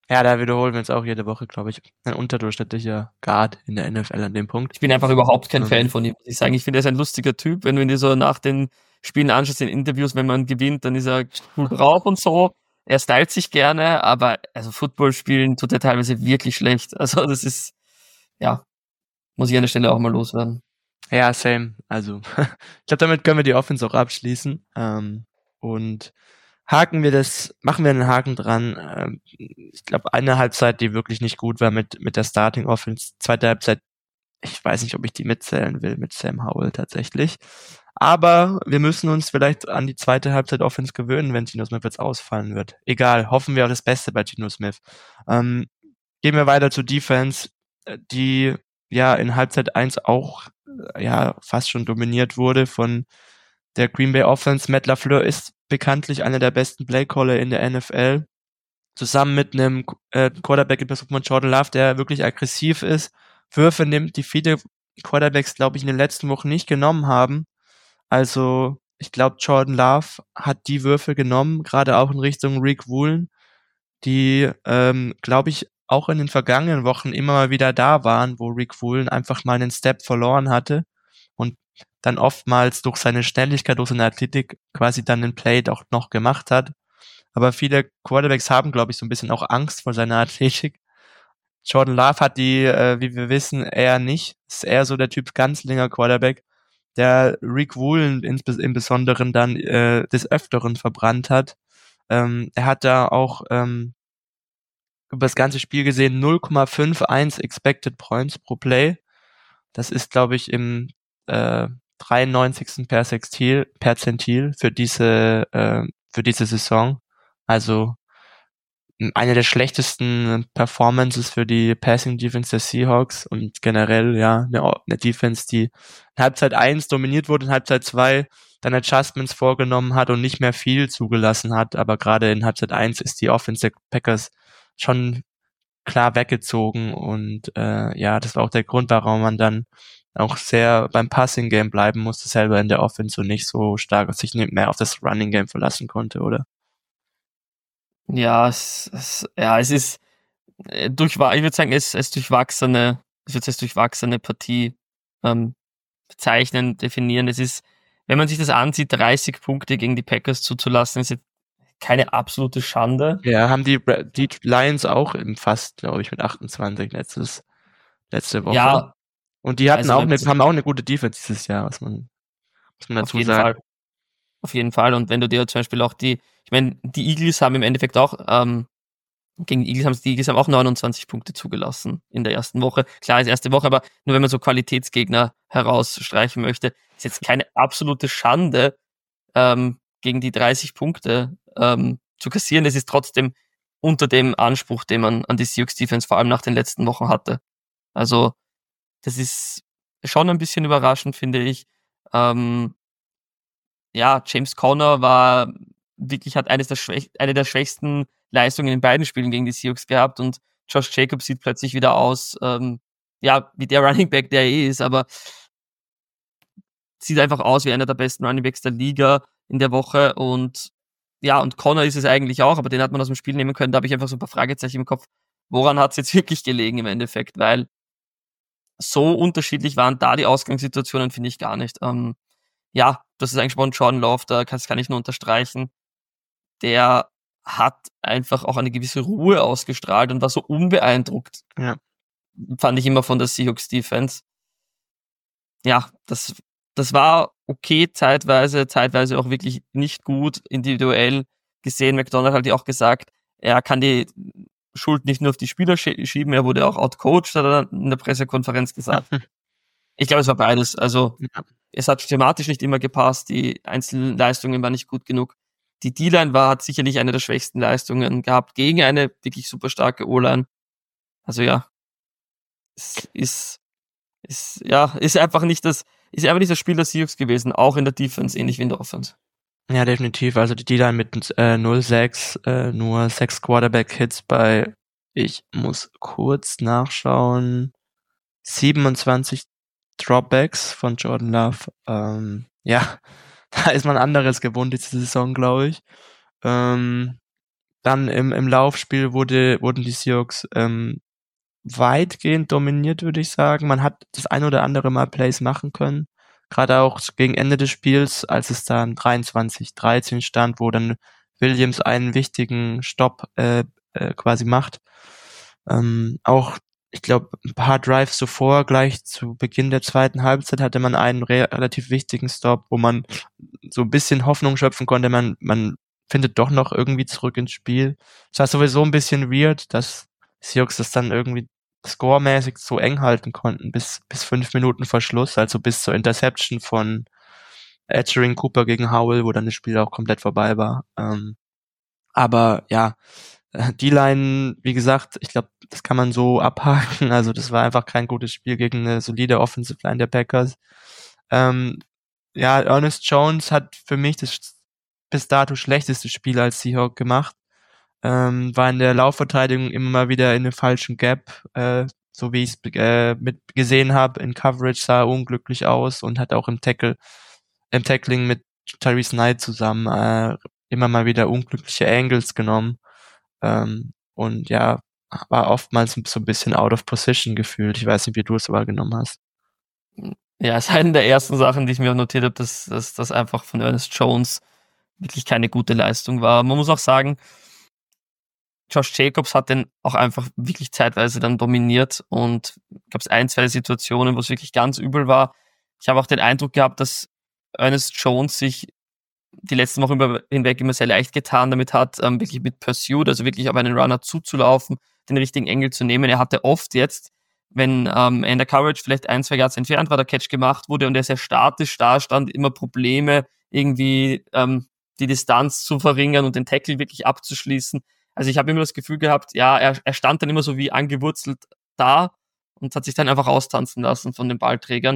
Ja, da wiederholen wir uns auch jede Woche, glaube ich. Ein unterdurchschnittlicher Guard in der NFL an dem Punkt. Ich bin einfach überhaupt kein Fan von ihm, muss ich sagen. Ich finde, er ist ein lustiger Typ. Wenn du ihn dir so nach den Spielen anschaust, in Interviews, wenn man gewinnt, dann ist er cool drauf und so. Er stylt sich gerne, aber also Football spielen tut er teilweise wirklich schlecht. Also das ist, ja, muss ich an der Stelle auch mal loswerden. Ja, same. Also ich glaube, damit können wir die Offense auch abschließen. Und machen wir einen Haken dran. Ich glaube, eine Halbzeit, die wirklich nicht gut war mit der Starting Offense. Zweite Halbzeit, ich weiß nicht, ob ich die mitzählen will mit Sam Howell tatsächlich. Aber wir müssen uns vielleicht an die zweite Halbzeit Offense gewöhnen, wenn Geno Smith jetzt ausfallen wird. Egal, hoffen wir auf das Beste bei Geno Smith. Gehen wir weiter zur Defense, die ja in Halbzeit 1 auch ja fast schon dominiert wurde von der Green Bay Offense. Matt LaFleur ist bekanntlich einer der besten Playcaller in der NFL. Zusammen mit einem Quarterback in Person von Jordan Love, der wirklich aggressiv ist, Würfe nimmt, die viele Quarterbacks, glaube ich, in den letzten Wochen nicht genommen haben. Also ich glaube, Jordan Love hat die Würfe genommen, gerade auch in Richtung Rick Woolen, die, glaube ich, auch in den vergangenen Wochen immer mal wieder da waren, wo Rick Woolen einfach mal einen Step verloren hatte und dann oftmals durch seine Schnelligkeit, durch seine Athletik quasi dann den Play auch noch gemacht hat. Aber viele Quarterbacks haben, glaube ich, so ein bisschen auch Angst vor seiner Athletik. Jordan Love hat die, wie wir wissen, eher nicht. Ist eher so der Typ ganzlinger Quarterback, der Rick Woolen im Besonderen dann des Öfteren verbrannt hat. Er hat da auch über das ganze Spiel gesehen 0,51 Expected Points pro Play. Das ist, glaube ich, im 93. Perzentil für diese Saison. Also eine der schlechtesten Performances für die Passing Defense der Seahawks und generell ja eine Defense, die in Halbzeit 1 dominiert wurde, in Halbzeit 2 dann Adjustments vorgenommen hat und nicht mehr viel zugelassen hat, aber gerade in Halbzeit 1 ist die Offense der Packers schon klar weggezogen und ja, das war auch der Grund, warum man dann auch sehr beim Passing Game bleiben musste, selber in der Offense und nicht so stark sich mehr auf das Running Game verlassen konnte, oder? Ja, es ist ich würde sagen, es wird als durchwachsene Partie bezeichnen, definieren. Es ist, wenn man sich das ansieht, 30 Punkte gegen die Packers zuzulassen, ist jetzt keine absolute Schande. Ja, haben die Lions auch fast, glaube ich, mit 28 letzte Woche. Ja. Und die hatten haben auch eine gute Defense dieses Jahr, muss man dazu sagen. Auf jeden Fall. Und wenn du dir zum Beispiel auch die Eagles haben im Endeffekt auch, gegen die Eagles haben auch 29 Punkte zugelassen in der ersten Woche. Klar, ist erste Woche, aber nur wenn man so Qualitätsgegner herausstreichen möchte, ist jetzt keine absolute Schande, gegen die 30 Punkte zu kassieren. Es ist trotzdem unter dem Anspruch, den man an die Seahawks Defense vor allem nach den letzten Wochen hatte. Also, das ist schon ein bisschen überraschend, finde ich. Ja, James Conner hat eine der schwächsten Leistungen in beiden Spielen gegen die Seahawks gehabt und Josh Jacobs sieht plötzlich wieder aus, wie der Running Back, der er ist, aber sieht einfach aus wie einer der besten Running Backs der Liga in der Woche und ja, und Conner ist es eigentlich auch, aber den hat man aus dem Spiel nehmen können, da habe ich einfach so ein paar Fragezeichen im Kopf. Woran hat es jetzt wirklich gelegen im Endeffekt? Weil so unterschiedlich waren da die Ausgangssituationen, finde ich gar nicht. Ja, das ist eigentlich schon Jordan Love, das kann ich nur unterstreichen. Der hat einfach auch eine gewisse Ruhe ausgestrahlt und war so unbeeindruckt. Ja. Fand ich immer von der Seahawks Defense. Ja, das war okay zeitweise auch wirklich nicht gut individuell gesehen. McDonald hat ja auch gesagt, er kann die Schuld nicht nur auf die Spieler schieben, er wurde auch outcoached, hat er in der Pressekonferenz gesagt. Ich glaube, es war beides. Also es hat thematisch nicht immer gepasst, die einzelnen Leistungen waren nicht gut genug. Die D-Line hat sicherlich eine der schwächsten Leistungen gehabt gegen eine wirklich super starke O-Line. Also ja, es ist einfach nicht das Spiel der Seahawks gewesen, auch in der Defense, ähnlich wie in der Offense. Ja, definitiv. Also die D-Line mit 0-6, nur 6 Quarterback-Hits bei, ich muss kurz nachschauen, 27 Dropbacks von Jordan Love. Ja, da ist man anderes gewohnt diese Saison, glaube ich. Dann im Laufspiel wurden die Seahawks weitgehend dominiert, würde ich sagen. Man hat das ein oder andere Mal Plays machen können. Gerade auch gegen Ende des Spiels, als es dann 23-13 stand, wo dann Williams einen wichtigen Stopp quasi macht. Auch, ich glaube, ein paar Drives zuvor, gleich zu Beginn der zweiten Halbzeit, hatte man einen relativ wichtigen Stop, wo man so ein bisschen Hoffnung schöpfen konnte. Man findet doch noch irgendwie zurück ins Spiel. Es war sowieso ein bisschen weird, dass Seahawks das dann irgendwie scoremäßig so eng halten konnten, bis 5 Minuten vor Schluss, also bis zur Interception von Edgerrin Cooper gegen Howell, wo dann das Spiel auch komplett vorbei war. Aber ja, D-Line, wie gesagt, ich glaube, das kann man so abhaken. Also das war einfach kein gutes Spiel gegen eine solide Offensive Line der Packers. Ja, Ernest Jones hat für mich das bis dato schlechteste Spiel als Seahawk gemacht. War in der Laufverteidigung immer mal wieder in einem falschen Gap, so wie ich es gesehen habe. In Coverage sah er unglücklich aus und hat auch im Tackling mit Tyrese Knight zusammen immer mal wieder unglückliche Angles genommen. Und ja, war oftmals so ein bisschen out of position gefühlt. Ich weiß nicht, wie du es wahrgenommen hast. Ja, es ist eine der ersten Sachen, die ich mir auch notiert habe, dass das einfach von Ernest Jones wirklich keine gute Leistung war. Man muss auch sagen, Josh Jacobs hat den auch einfach wirklich zeitweise dann dominiert und gab es 1-2 Situationen, wo es wirklich ganz übel war. Ich habe auch den Eindruck gehabt, dass Ernest Jones sich die letzten Wochen hinweg immer sehr leicht getan damit hat, wirklich mit Pursuit, also wirklich auf einen Runner zuzulaufen, den richtigen Engel zu nehmen. Er hatte oft jetzt, wenn er in der Coverage vielleicht 1-2 Yards entfernt war, der Catch gemacht wurde und er sehr statisch da stand, immer Probleme, irgendwie die Distanz zu verringern und den Tackle wirklich abzuschließen. Also ich habe immer das Gefühl gehabt, ja, er stand dann immer so wie angewurzelt da und hat sich dann einfach austanzen lassen von den Ballträgern.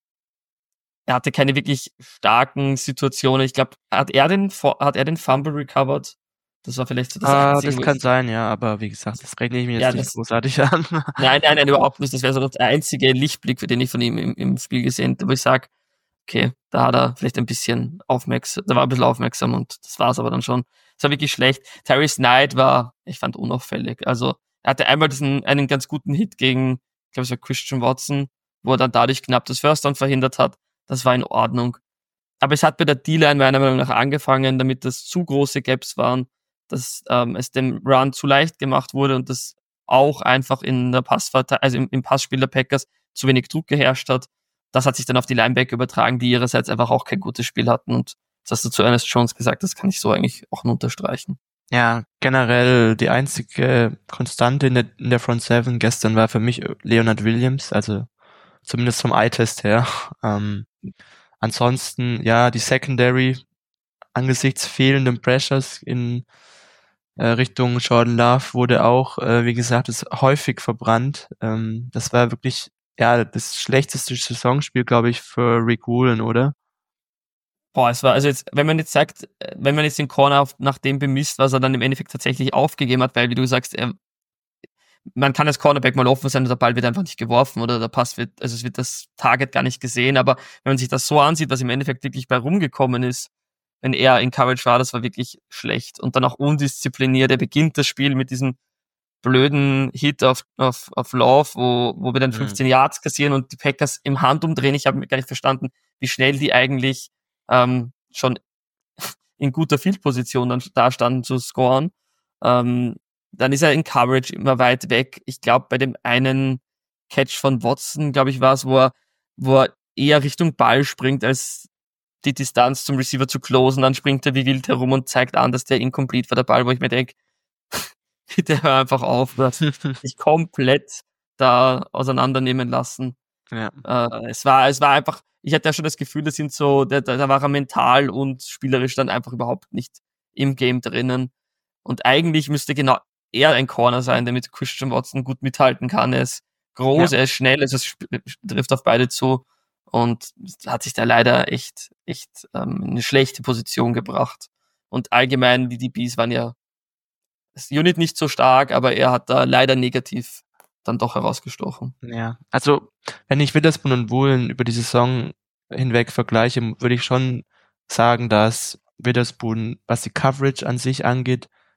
Er hatte keine wirklich starken Situationen. Ich glaube, hat er den Fumble recovered? Das war vielleicht so das Einzige. Das kann sein, ja, aber wie gesagt, das rechne ich mir jetzt nicht großartig an. Nein, überhaupt nicht. Das wäre so der einzige Lichtblick, für den ich von ihm im Spiel gesehen habe, wo ich sage, okay, da hat er vielleicht ein bisschen aufmerksam und das war es aber dann schon. Das war wirklich schlecht. Tyrese Knight war, ich fand, unauffällig. Also er hatte einmal einen ganz guten Hit gegen, ich glaube es war Christian Watson, wo er dann dadurch knapp das First Down verhindert hat. Das war in Ordnung. Aber es hat bei der D-Line meiner Meinung nach angefangen, damit das zu große Gaps waren, dass es dem Run zu leicht gemacht wurde und das auch einfach in der im Passspiel der Packers zu wenig Druck geherrscht hat. Das hat sich dann auf die Linebacker übertragen, die ihrerseits einfach auch kein gutes Spiel hatten. Und das hast du zu Ernest Jones gesagt, das kann ich so eigentlich auch nur unterstreichen. Ja, generell die einzige Konstante in der Front Seven gestern war für mich Leonard Williams, also zumindest vom Eye-Test her. Ansonsten, ja, die Secondary angesichts fehlenden Pressures in Richtung Jordan Love wurde auch, wie gesagt, ist häufig verbrannt. Das war wirklich das schlechteste Saisonspiel, glaube ich, für Rick Woolen, oder? Boah, es war, also jetzt, wenn man jetzt den Corner nach dem bemisst, was er dann im Endeffekt tatsächlich aufgegeben hat, weil, wie du sagst, man kann als Cornerback mal offen sein und der Ball wird einfach nicht geworfen oder der Pass wird, also es wird das Target gar nicht gesehen, aber wenn man sich das so ansieht, was im Endeffekt wirklich bei rumgekommen ist, wenn er in Coverage war, das war wirklich schlecht und dann auch undiszipliniert. Er beginnt das Spiel mit diesem blöden Hit auf Love, wo wir dann 15 Yards kassieren und die Packers im Handumdrehen. Ich habe gar nicht verstanden, wie schnell die eigentlich schon in guter Field-Position dann da standen zu scoren. Dann ist er in Coverage immer weit weg. Ich glaube, bei dem einen Catch von Watson, glaube ich, war es, wo er eher Richtung Ball springt, als die Distanz zum Receiver zu closen. Dann springt er wie wild herum und zeigt an, dass der incomplete war, der Ball, wo ich mir denke, bitte hör einfach auf, sich komplett da auseinandernehmen lassen. Ja. Es war einfach, ich hatte ja schon das Gefühl, da war er mental und spielerisch dann einfach überhaupt nicht im Game drinnen. Und eigentlich müsste genau er ein Corner sein, der mit Christian Watson gut mithalten kann. Er ist groß, er ist schnell, also es trifft auf beide zu und hat sich da leider echt in eine schlechte Position gebracht. Und allgemein, die DBs waren ja das Unit nicht so stark, aber er hat da leider negativ dann doch herausgestochen. Ja, also wenn ich Witherspoon und Woolen über die Saison hinweg vergleiche, würde ich schon sagen, dass Witherspoon, was die Coverage an sich angeht,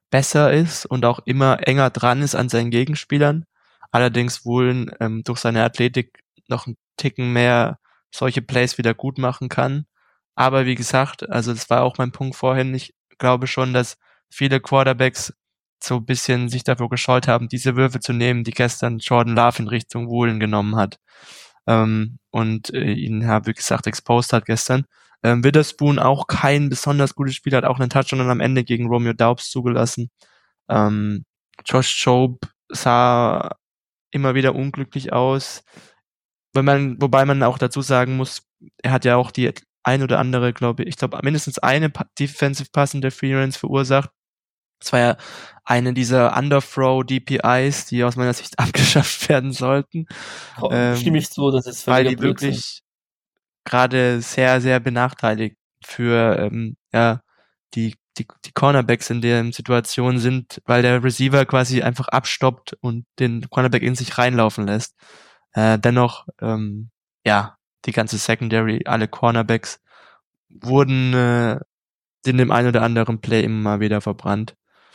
besser ist und auch immer enger dran ist an seinen Gegenspielern. Allerdings wohl durch seine Athletik noch einen Ticken mehr solche Plays wieder gut machen kann. Aber wie gesagt, also das war auch mein Punkt vorhin, ich glaube schon, dass viele Quarterbacks so ein bisschen sich dafür gescheut haben, diese Würfe zu nehmen, die gestern Jordan Love in Richtung Woolen genommen hat. Und ihn, ja, wie gesagt, exposed hat gestern. Witherspoon auch kein besonders gutes Spiel, hat auch einen Touchdown am Ende gegen Romeo Doubs zugelassen. Josh Jobe sah immer wieder unglücklich aus. Wobei man auch dazu sagen muss, er hat ja auch die ein oder andere, glaube ich glaube mindestens eine Defensive Pass Interference verursacht. Das war ja eine dieser Underthrow DPIs, die aus meiner Sicht abgeschafft werden sollten. Stimme ich zu, das ist weil die Blödsinn. Wirklich gerade sehr, sehr benachteiligt für die Cornerbacks in der Situation sind, weil der Receiver quasi einfach abstoppt und den Cornerback in sich reinlaufen lässt. Dennoch, die ganze Secondary, alle Cornerbacks wurden in dem einen oder anderen Play immer mal wieder verbrannt.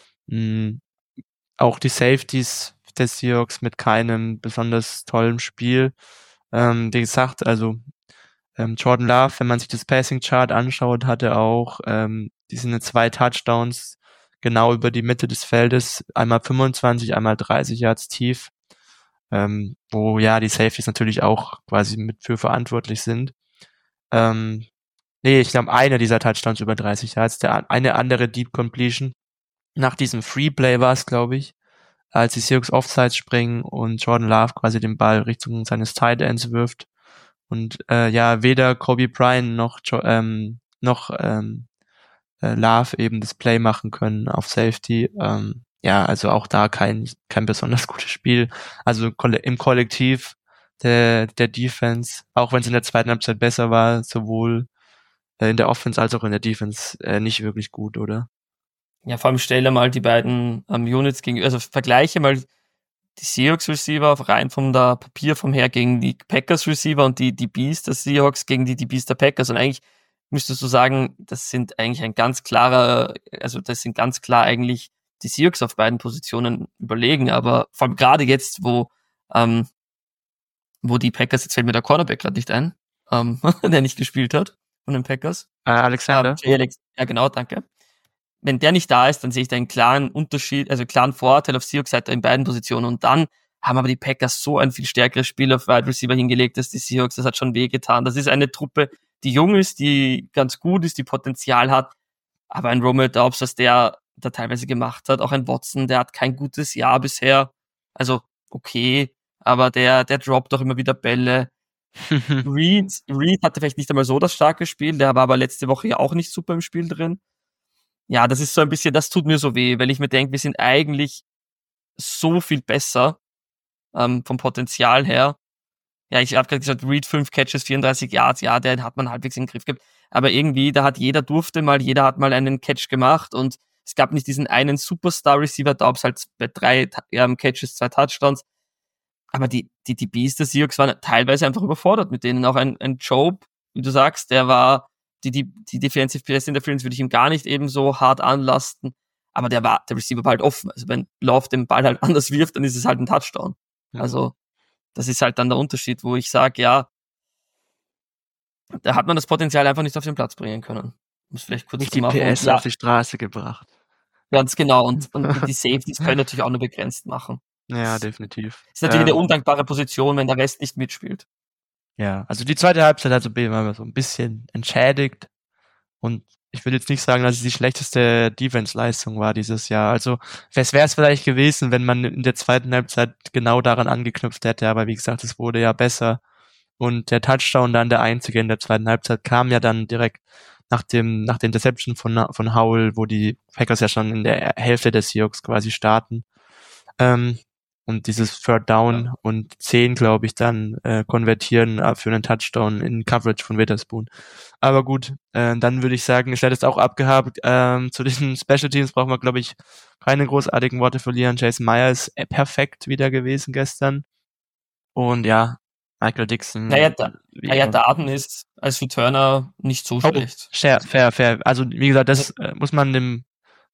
Auch die Safeties des Seahawks mit keinem besonders tollen Spiel. Wie gesagt, also Jordan Love, wenn man sich das Passing Chart anschaut, hatte auch die sind 2 Touchdowns genau über die Mitte des Feldes, einmal 25, einmal 30 Yards tief, wo ja die Safeties natürlich auch quasi mit für verantwortlich sind. Ich glaube, einer dieser Touchdowns über 30 Yards, eine andere Deep Completion. Nach diesem Free Play war es, glaube ich, als die Seahawks Offsides springen und Jordan Love quasi den Ball Richtung seines Tight Ends wirft. Und weder Kobe Bryant noch Love eben das Play machen können auf Safety. Also auch da kein besonders gutes Spiel. Also im Kollektiv der Defense, auch wenn es in der zweiten Halbzeit besser war, sowohl in der Offense als auch in der Defense nicht wirklich gut, oder? Ja, vor allem stelle mal die beiden Units gegenüber, also vergleiche mal die Seahawks Receiver rein vom der Papierform her gegen die Packers Receiver und die DBs der Seahawks gegen die DBs der Packers. Und eigentlich müsstest du sagen, das sind eigentlich das sind ganz klar eigentlich die Seahawks auf beiden Positionen überlegen. Aber vor allem gerade jetzt, wo die Packers, jetzt fällt mir der Cornerback gerade nicht ein, der nicht gespielt hat von den Packers. Alexander. Ja, genau, danke. Wenn der nicht da ist, dann sehe ich da einen klaren Unterschied, also klaren Vorteil auf Seahawks-Seite in beiden Positionen. Und dann haben aber die Packers so ein viel stärkeres Spiel auf Wide Receiver hingelegt, dass die Seahawks, das hat schon wehgetan. Das ist eine Truppe, die jung ist, die ganz gut ist, die Potenzial hat. Aber ein Romeo Doubs, was der da teilweise gemacht hat, auch ein Watson, der hat kein gutes Jahr bisher. Also, okay, aber der droppt doch immer wieder Bälle. Reed hatte vielleicht nicht einmal so das starke Spiel, der war aber letzte Woche ja auch nicht super im Spiel drin. Ja, das ist so ein bisschen, das tut mir so weh, weil ich mir denke, wir sind eigentlich so viel besser vom Potenzial her. Ja, ich habe gerade gesagt, Reed 5 Catches, 34 Yards, ja, den hat man halbwegs in den Griff gehabt. Aber irgendwie, jeder hat mal einen Catch gemacht und es gab nicht diesen einen Superstar-Receiver, Doubs halt bei 3 Catches, 2 Touchdowns. Aber die DBs der Seahawks waren teilweise einfach überfordert mit denen. Auch ein Jobe, wie du sagst, der war die Defensive Pass Interference würde ich ihm gar nicht eben so hart anlasten, aber der Receiver war halt offen. Also wenn Love den Ball halt anders wirft, dann ist es halt ein Touchdown. Ja. Also das ist halt dann der Unterschied, wo ich sage, ja, da hat man das Potenzial einfach nicht auf den Platz bringen können. Um es vielleicht kurz zu machen. Nicht die PS auf die Straße gebracht. Ganz genau. Und die Safeties können natürlich auch nur begrenzt machen. Ja, definitiv. Ist natürlich eine undankbare Position, wenn der Rest nicht mitspielt. Ja, also die zweite Halbzeit hat so ein bisschen entschädigt und ich will jetzt nicht sagen, dass es die schlechteste Defense-Leistung war dieses Jahr. Also es wäre es vielleicht gewesen, wenn man in der zweiten Halbzeit genau daran angeknüpft hätte, aber wie gesagt, es wurde ja besser und der Touchdown dann der einzige in der zweiten Halbzeit kam ja dann direkt nach der Interception von Howell, wo die Packers ja schon in der Hälfte des Seahawks quasi starten. Und dieses Third Down und 10, glaube ich, dann konvertieren für einen Touchdown in Coverage von Witherspoon. Aber gut, dann würde ich sagen, ich werde jetzt auch abgehakt. Zu diesen Special Teams brauchen wir, glaube ich, keine großartigen Worte verlieren. Jason Meyer ist perfekt wieder gewesen gestern. Und ja, Michael Dixon. Darden ist als Returner nicht so schlecht. Fair. Also wie gesagt, das muss man dem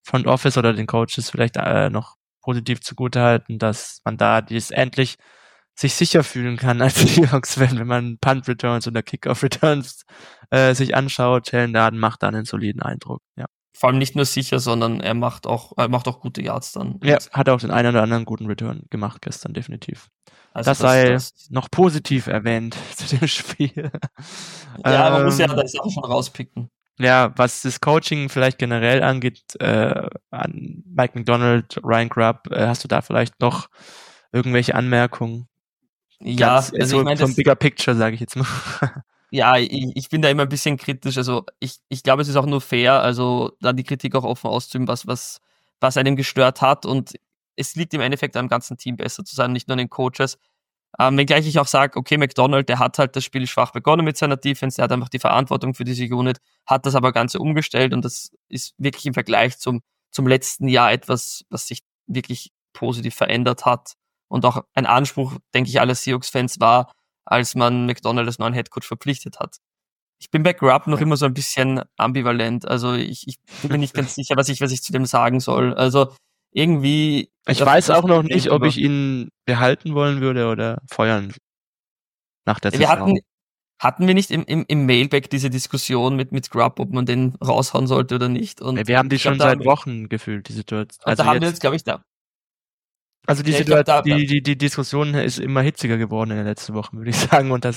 Front Office oder den Coaches vielleicht noch positiv zugutehalten, dass man da endlich sich sicher fühlen kann als Seahawks-Fan, wenn man Punt-Returns oder Kick-Off-Returns sich anschaut. Jalen Darden macht da einen soliden Eindruck, ja. Vor allem nicht nur sicher, sondern er macht auch gute Yards dann. Ja, hat auch den einen oder anderen guten Return gemacht gestern, definitiv. Also das sei noch positiv erwähnt zu dem Spiel. Ja, man muss ja das auch schon rauspicken. Ja, was das Coaching vielleicht generell angeht, an Mike Macdonald, Ryan Grubb, hast du da vielleicht noch irgendwelche Anmerkungen? Ja, also ich meine, vom Bigger Picture, sage ich jetzt mal. Ja, ich bin da immer ein bisschen kritisch. Also ich glaube, es ist auch nur fair, also da die Kritik auch offen auszuüben, was einem gestört hat. Und es liegt im Endeffekt am ganzen Team besser zu sein, nicht nur an den Coaches. Wenngleich ich auch sage, okay, Macdonald, der hat halt das Spiel schwach begonnen mit seiner Defense, der hat einfach die Verantwortung für diese Unit, hat das aber Ganze umgestellt und das ist wirklich im Vergleich zum letzten Jahr etwas, was sich wirklich positiv verändert hat. Und auch ein Anspruch, denke ich, aller Seahawks-Fans war, als man Macdonald als neuen Headcoach verpflichtet hat. Ich bin bei Grubb noch immer so ein bisschen ambivalent. Also ich bin mir nicht ganz sicher, was ich zu dem sagen soll. Also irgendwie... Ich weiß auch noch nicht, ob ich ihn behalten wollen würde oder feuern nach der Saison. Hatten wir nicht im Mailback diese Diskussion mit Grubb, ob man den raushauen sollte oder nicht? Und wir haben die schon seit Wochen gefühlt, die Situation. Also da haben wir jetzt, glaube ich, da. Also die Diskussion ist immer hitziger geworden in den letzten Wochen, würde ich sagen. Und das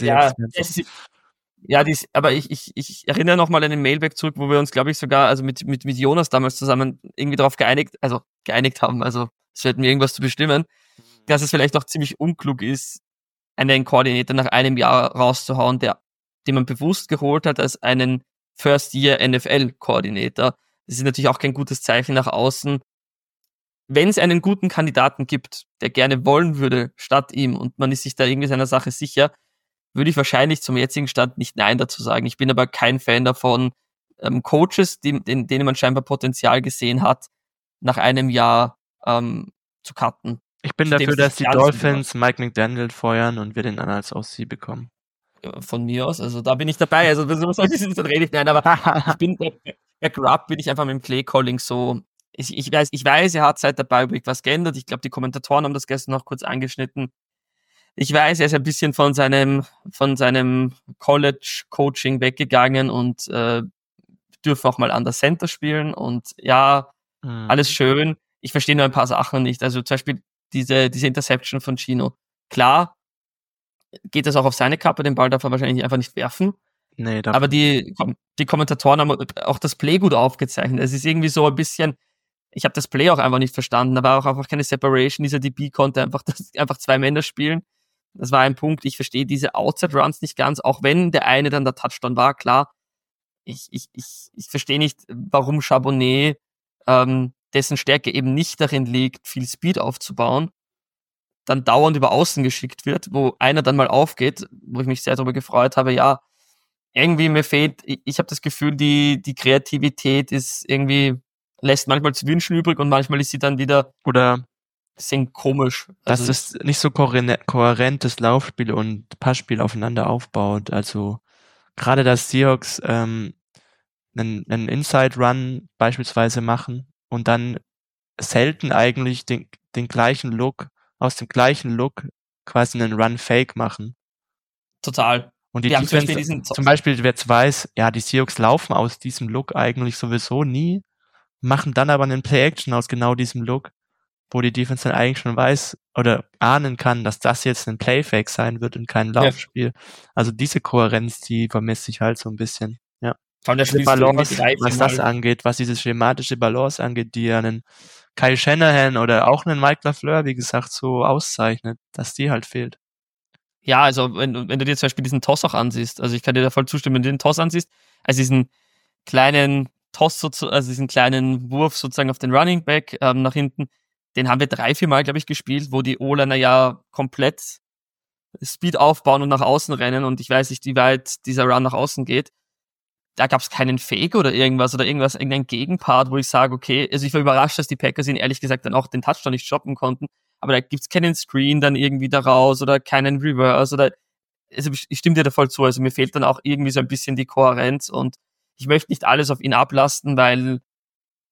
aber ich erinnere noch mal an den Mailback zurück, wo wir uns, glaube ich, sogar also mit Jonas damals zusammen irgendwie darauf geeinigt haben, also es wird mir irgendwas zu bestimmen, dass es vielleicht auch ziemlich unklug ist, einen Koordinator nach einem Jahr rauszuhauen, den man bewusst geholt hat als einen First-Year-NFL-Koordinator. Das ist natürlich auch kein gutes Zeichen nach außen. Wenn es einen guten Kandidaten gibt, der gerne wollen würde statt ihm und man ist sich da irgendwie seiner Sache sicher, würde ich wahrscheinlich zum jetzigen Stand nicht Nein dazu sagen. Ich bin aber kein Fan davon, Coaches, denen man scheinbar Potenzial gesehen hat, nach einem Jahr zu cutten. Ich bin dafür, dass die Dolphins Mike McDaniel feuern und wir den dann als OC bekommen. Ja, von mir aus, also da bin ich dabei. Also was soll ich jetzt reden? Nein, aber ich bin bei Grubb bin ich einfach mit dem Play-Calling so. Ich weiß, er hat seit der Bye Week was geändert. Ich glaube, die Kommentatoren haben das gestern noch kurz angeschnitten. Ich weiß, er ist ein bisschen von seinem College-Coaching weggegangen und dürfen auch mal an der Center spielen. Und ja, alles schön. Ich verstehe nur ein paar Sachen nicht. Also zum Beispiel diese Interception von Gino. Klar, geht das auch auf seine Kappe, den Ball darf er wahrscheinlich einfach nicht werfen. Nee, aber die Kommentatoren haben auch das Play gut aufgezeichnet. Es ist irgendwie so ein bisschen, ich habe das Play auch einfach nicht verstanden. Da war auch einfach keine Separation. Dieser DB konnte einfach zwei Männer spielen. Das war ein Punkt. Ich verstehe diese Outside-Runs nicht ganz, auch wenn der eine dann der Touchdown war, klar. Ich verstehe nicht, warum Charbonnet dessen Stärke eben nicht darin liegt, viel Speed aufzubauen, dann dauernd über außen geschickt wird, wo einer dann mal aufgeht, wo ich mich sehr darüber gefreut habe, ja, irgendwie mir fehlt, ich habe das Gefühl, die Kreativität ist irgendwie, lässt manchmal zu wünschen übrig und manchmal ist sie dann wieder bisschen komisch. Also, dass es nicht so kohärentes Laufspiel und Passspiel aufeinander aufbaut. Also gerade dass Seahawks einen Inside-Run beispielsweise machen und dann selten eigentlich den gleichen Look, aus dem gleichen Look quasi einen Run-Fake machen. Total. Und die Defense, zum Beispiel, wer jetzt weiß, ja, die Seahawks laufen aus diesem Look eigentlich sowieso nie, machen dann aber einen Play-Action aus genau diesem Look, wo die Defense dann eigentlich schon weiß oder ahnen kann, dass das jetzt ein Play-Fake sein wird und kein Laufspiel. Ja. Also diese Kohärenz, die vermisst sich halt so ein bisschen. Ja. Von der Balance, was das angeht, was diese schematische Balance angeht, die einen Kyle Shanahan oder auch einen Mike LaFleur, wie gesagt, so auszeichnet, dass die halt fehlt. Ja, also wenn du dir zum Beispiel diesen Toss auch ansihst, also ich kann dir da voll zustimmen, wenn du den Toss ansiehst, also diesen kleinen Toss, also diesen kleinen Wurf sozusagen auf den Running Back nach hinten, den haben wir 3-4 Mal, glaube ich, gespielt, wo die O-Liner ja komplett Speed aufbauen und nach außen rennen und ich weiß nicht, wie weit dieser Run nach außen geht. Da gab es keinen Fake oder irgendein Gegenpart, wo ich sage, okay, also ich war überrascht, dass die Packers ihn ehrlich gesagt dann auch den Touchdown nicht stoppen konnten, aber da gibt's keinen Screen dann irgendwie daraus oder keinen Reverse oder, also ich stimme dir da voll zu, also mir fehlt dann auch irgendwie so ein bisschen die Kohärenz und ich möchte nicht alles auf ihn ablasten, weil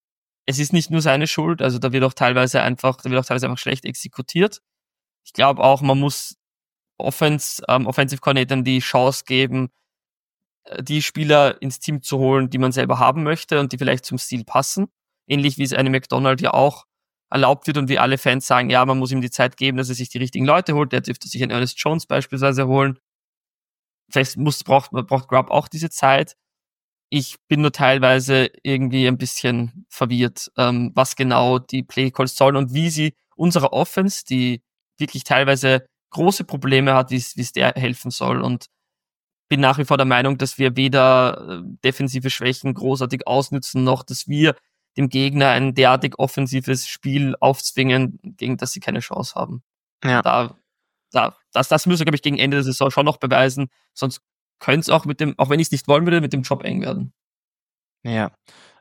es ist nicht nur seine Schuld, also da wird auch teilweise einfach schlecht exekutiert. Ich glaube auch, man muss Offensive Coordinatoren die Chance geben, die Spieler ins Team zu holen, die man selber haben möchte und die vielleicht zum Stil passen. Ähnlich wie es einem McDonald ja auch erlaubt wird und wie alle Fans sagen, ja, man muss ihm die Zeit geben, dass er sich die richtigen Leute holt. Der dürfte sich einen Ernest Jones beispielsweise holen. Vielleicht braucht Grubb auch diese Zeit. Ich bin nur teilweise irgendwie ein bisschen verwirrt, was genau die Play-Calls sollen und wie sie unserer Offense, die wirklich teilweise große Probleme hat, wie es der helfen soll. Und bin nach wie vor der Meinung, dass wir weder defensive Schwächen großartig ausnützen, noch dass wir dem Gegner ein derartig offensives Spiel aufzwingen, gegen das sie keine Chance haben. Ja. Das müssen wir, glaube ich, gegen Ende der Saison schon noch beweisen, sonst könnte es auch auch wenn ich es nicht wollen würde, mit dem Job eng werden. Ja.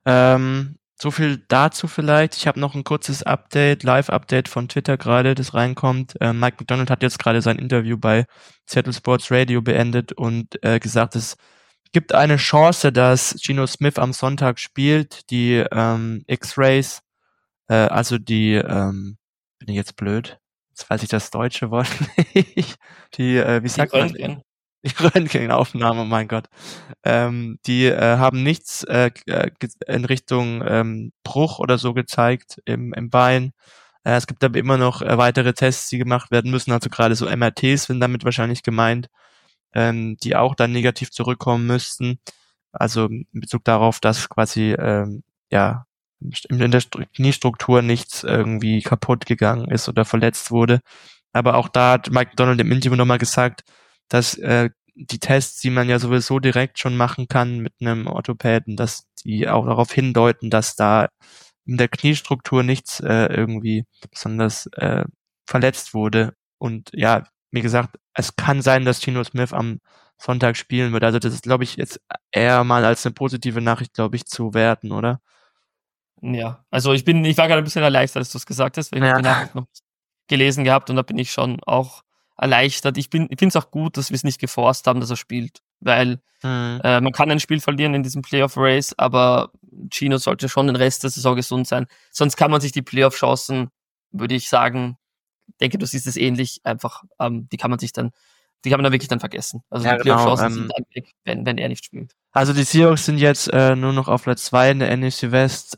So viel dazu vielleicht. Ich habe noch ein kurzes Live-Update von Twitter gerade, das reinkommt. Mike Macdonald hat jetzt gerade sein Interview bei Seattle Sports Radio beendet und gesagt, es gibt eine Chance, dass Geno Smith am Sonntag spielt. Die X-Rays, also die, bin ich jetzt blöd? Jetzt weiß ich das deutsche Wort nicht. Wie sagt man? Die Röntgenaufnahme, oh mein Gott. Die haben nichts in Richtung Bruch oder so gezeigt im Bein. Es gibt aber immer noch weitere Tests, die gemacht werden müssen. Also gerade so MRTs sind damit wahrscheinlich gemeint, die auch dann negativ zurückkommen müssten. Also in Bezug darauf, dass quasi in der Kniestruktur nichts irgendwie kaputt gegangen ist oder verletzt wurde. Aber auch da hat Mike Macdonald im Interview nochmal gesagt, dass die Tests, die man ja sowieso direkt schon machen kann mit einem Orthopäden, dass die auch darauf hindeuten, dass da in der Kniestruktur nichts irgendwie besonders verletzt wurde. Und ja, wie gesagt, es kann sein, dass Geno Smith am Sonntag spielen wird. Also das ist, glaube ich, jetzt eher mal als eine positive Nachricht, glaube ich, zu werten, oder? Ja, also ich war gerade ein bisschen erleichtert, als du es gesagt hast, weil ich habe die Nachricht noch gelesen gehabt und da bin ich schon auch erleichtert. Ich finde es auch gut, dass wir es nicht geforst haben, dass er spielt, weil man kann ein Spiel verlieren in diesem Playoff-Race, aber Geno sollte schon den Rest der Saison gesund sein. Sonst kann man sich die Playoff-Chancen, würde ich sagen, denke, du siehst es ähnlich, einfach, die kann man dann wirklich dann vergessen. Also die Playoff-Chancen sind dann weg, wenn er nicht spielt. Also die Seahawks sind jetzt nur noch auf Platz 2 in der NFC West,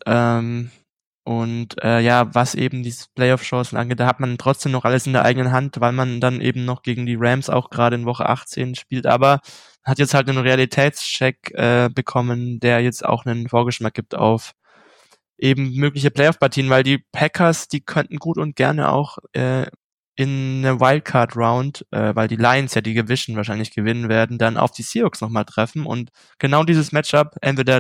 und was eben diese Playoff-Chancen angeht, da hat man trotzdem noch alles in der eigenen Hand, weil man dann eben noch gegen die Rams auch gerade in Woche 18 spielt, aber hat jetzt halt einen Realitätscheck bekommen, der jetzt auch einen Vorgeschmack gibt auf eben mögliche Playoff-Partien, weil die Packers, die könnten gut und gerne auch in einer Wildcard-Round, weil die Lions ja die Division wahrscheinlich gewinnen werden, dann auf die Seahawks nochmal treffen und genau dieses Matchup, entweder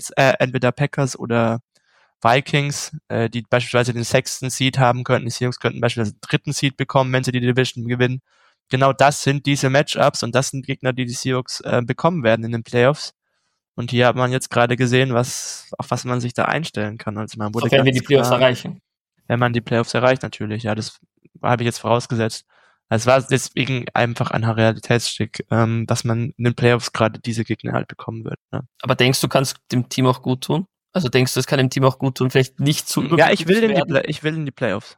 Packers oder Vikings, die beispielsweise den 6. Seed haben könnten, die Seahawks könnten beispielsweise den 3. Seed bekommen, wenn sie die Division gewinnen. Genau das sind diese Matchups und das sind Gegner, die Seahawks bekommen werden in den Playoffs. Und hier hat man jetzt gerade gesehen, auf was man sich da einstellen kann. Also man wurde wenn wir die Playoffs erreichen. Wenn man die Playoffs erreicht, natürlich. Ja, das habe ich jetzt vorausgesetzt. Es war deswegen einfach ein Realitätscheck, dass man in den Playoffs gerade diese Gegner halt bekommen wird. Ne? Aber denkst du, kannst dem Team auch gut tun? Also denkst du, es kann dem Team auch gut tun, vielleicht nicht zu Ja, ich will in die Playoffs.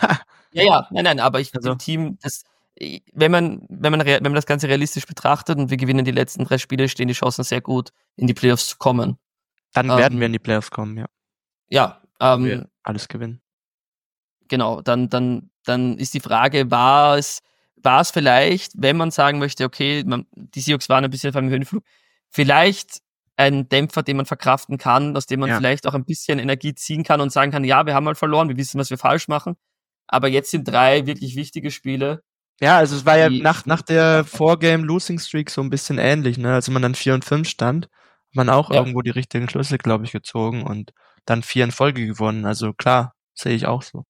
Nein, aber dem Team, wenn man das Ganze realistisch betrachtet und wir gewinnen die letzten 3 Spiele, stehen die Chancen sehr gut, in die Playoffs zu kommen. Dann werden wir in die Playoffs kommen, ja. Ja. Wir alles gewinnen. Genau, dann ist die Frage, war es vielleicht, wenn man sagen möchte, okay, die Seahawks waren ein bisschen auf einem Höhenflug, vielleicht ein Dämpfer, den man verkraften kann, aus dem man vielleicht auch ein bisschen Energie ziehen kann und sagen kann, ja, wir haben mal verloren, wir wissen, was wir falsch machen, aber jetzt sind 3 wirklich wichtige Spiele. Ja, also es war ja nach der Four-Game-Losing-Streak so ein bisschen ähnlich, ne? Also man dann 4-5 stand, hat man auch irgendwo die richtigen Schlüsse, glaube ich, gezogen und dann 4 in Folge gewonnen. Also klar, sehe ich auch so.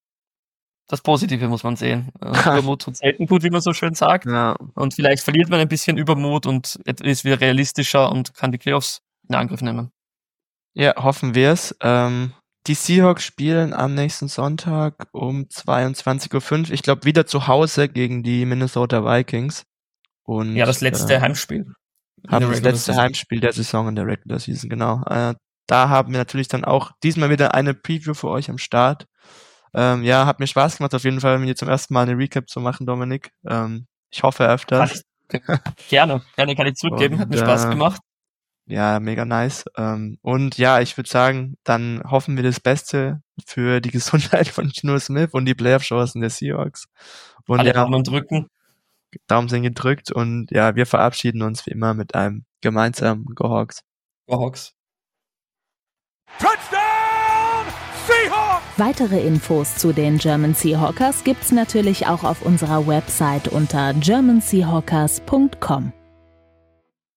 Das Positive muss man sehen. Übermut tut selten gut, wie man so schön sagt. Ja. Und vielleicht verliert man ein bisschen Übermut und ist wieder realistischer und kann die Playoffs in Angriff nehmen. Ja, hoffen wir es. Die Seahawks spielen am nächsten Sonntag um 22:05 Uhr. Ich glaube, wieder zu Hause gegen die Minnesota Vikings. Und, das letzte Heimspiel. Haben das letzte Heimspiel der Saison in der Regular Season, genau. da haben wir natürlich dann auch diesmal wieder eine Preview für euch am Start. Hat mir Spaß gemacht, auf jeden Fall, mit dir zum ersten Mal eine Recap zu machen, Dominik. Ich hoffe öfter. Gerne kann ich zurückgeben, hat mir Spaß gemacht. Ja, mega nice. Und ja, ich würde sagen, dann hoffen wir das Beste für die Gesundheit von Geno Smith und die Playoff-Chancen der Seahawks. Und alle Daumen drücken. Daumen sind gedrückt und ja, wir verabschieden uns wie immer mit einem gemeinsamen Go Hawks. Go Hawks. Touchdown Seahawks! Weitere Infos zu den German Seahawkers gibt's natürlich auch auf unserer Website unter germanseahawkers.com.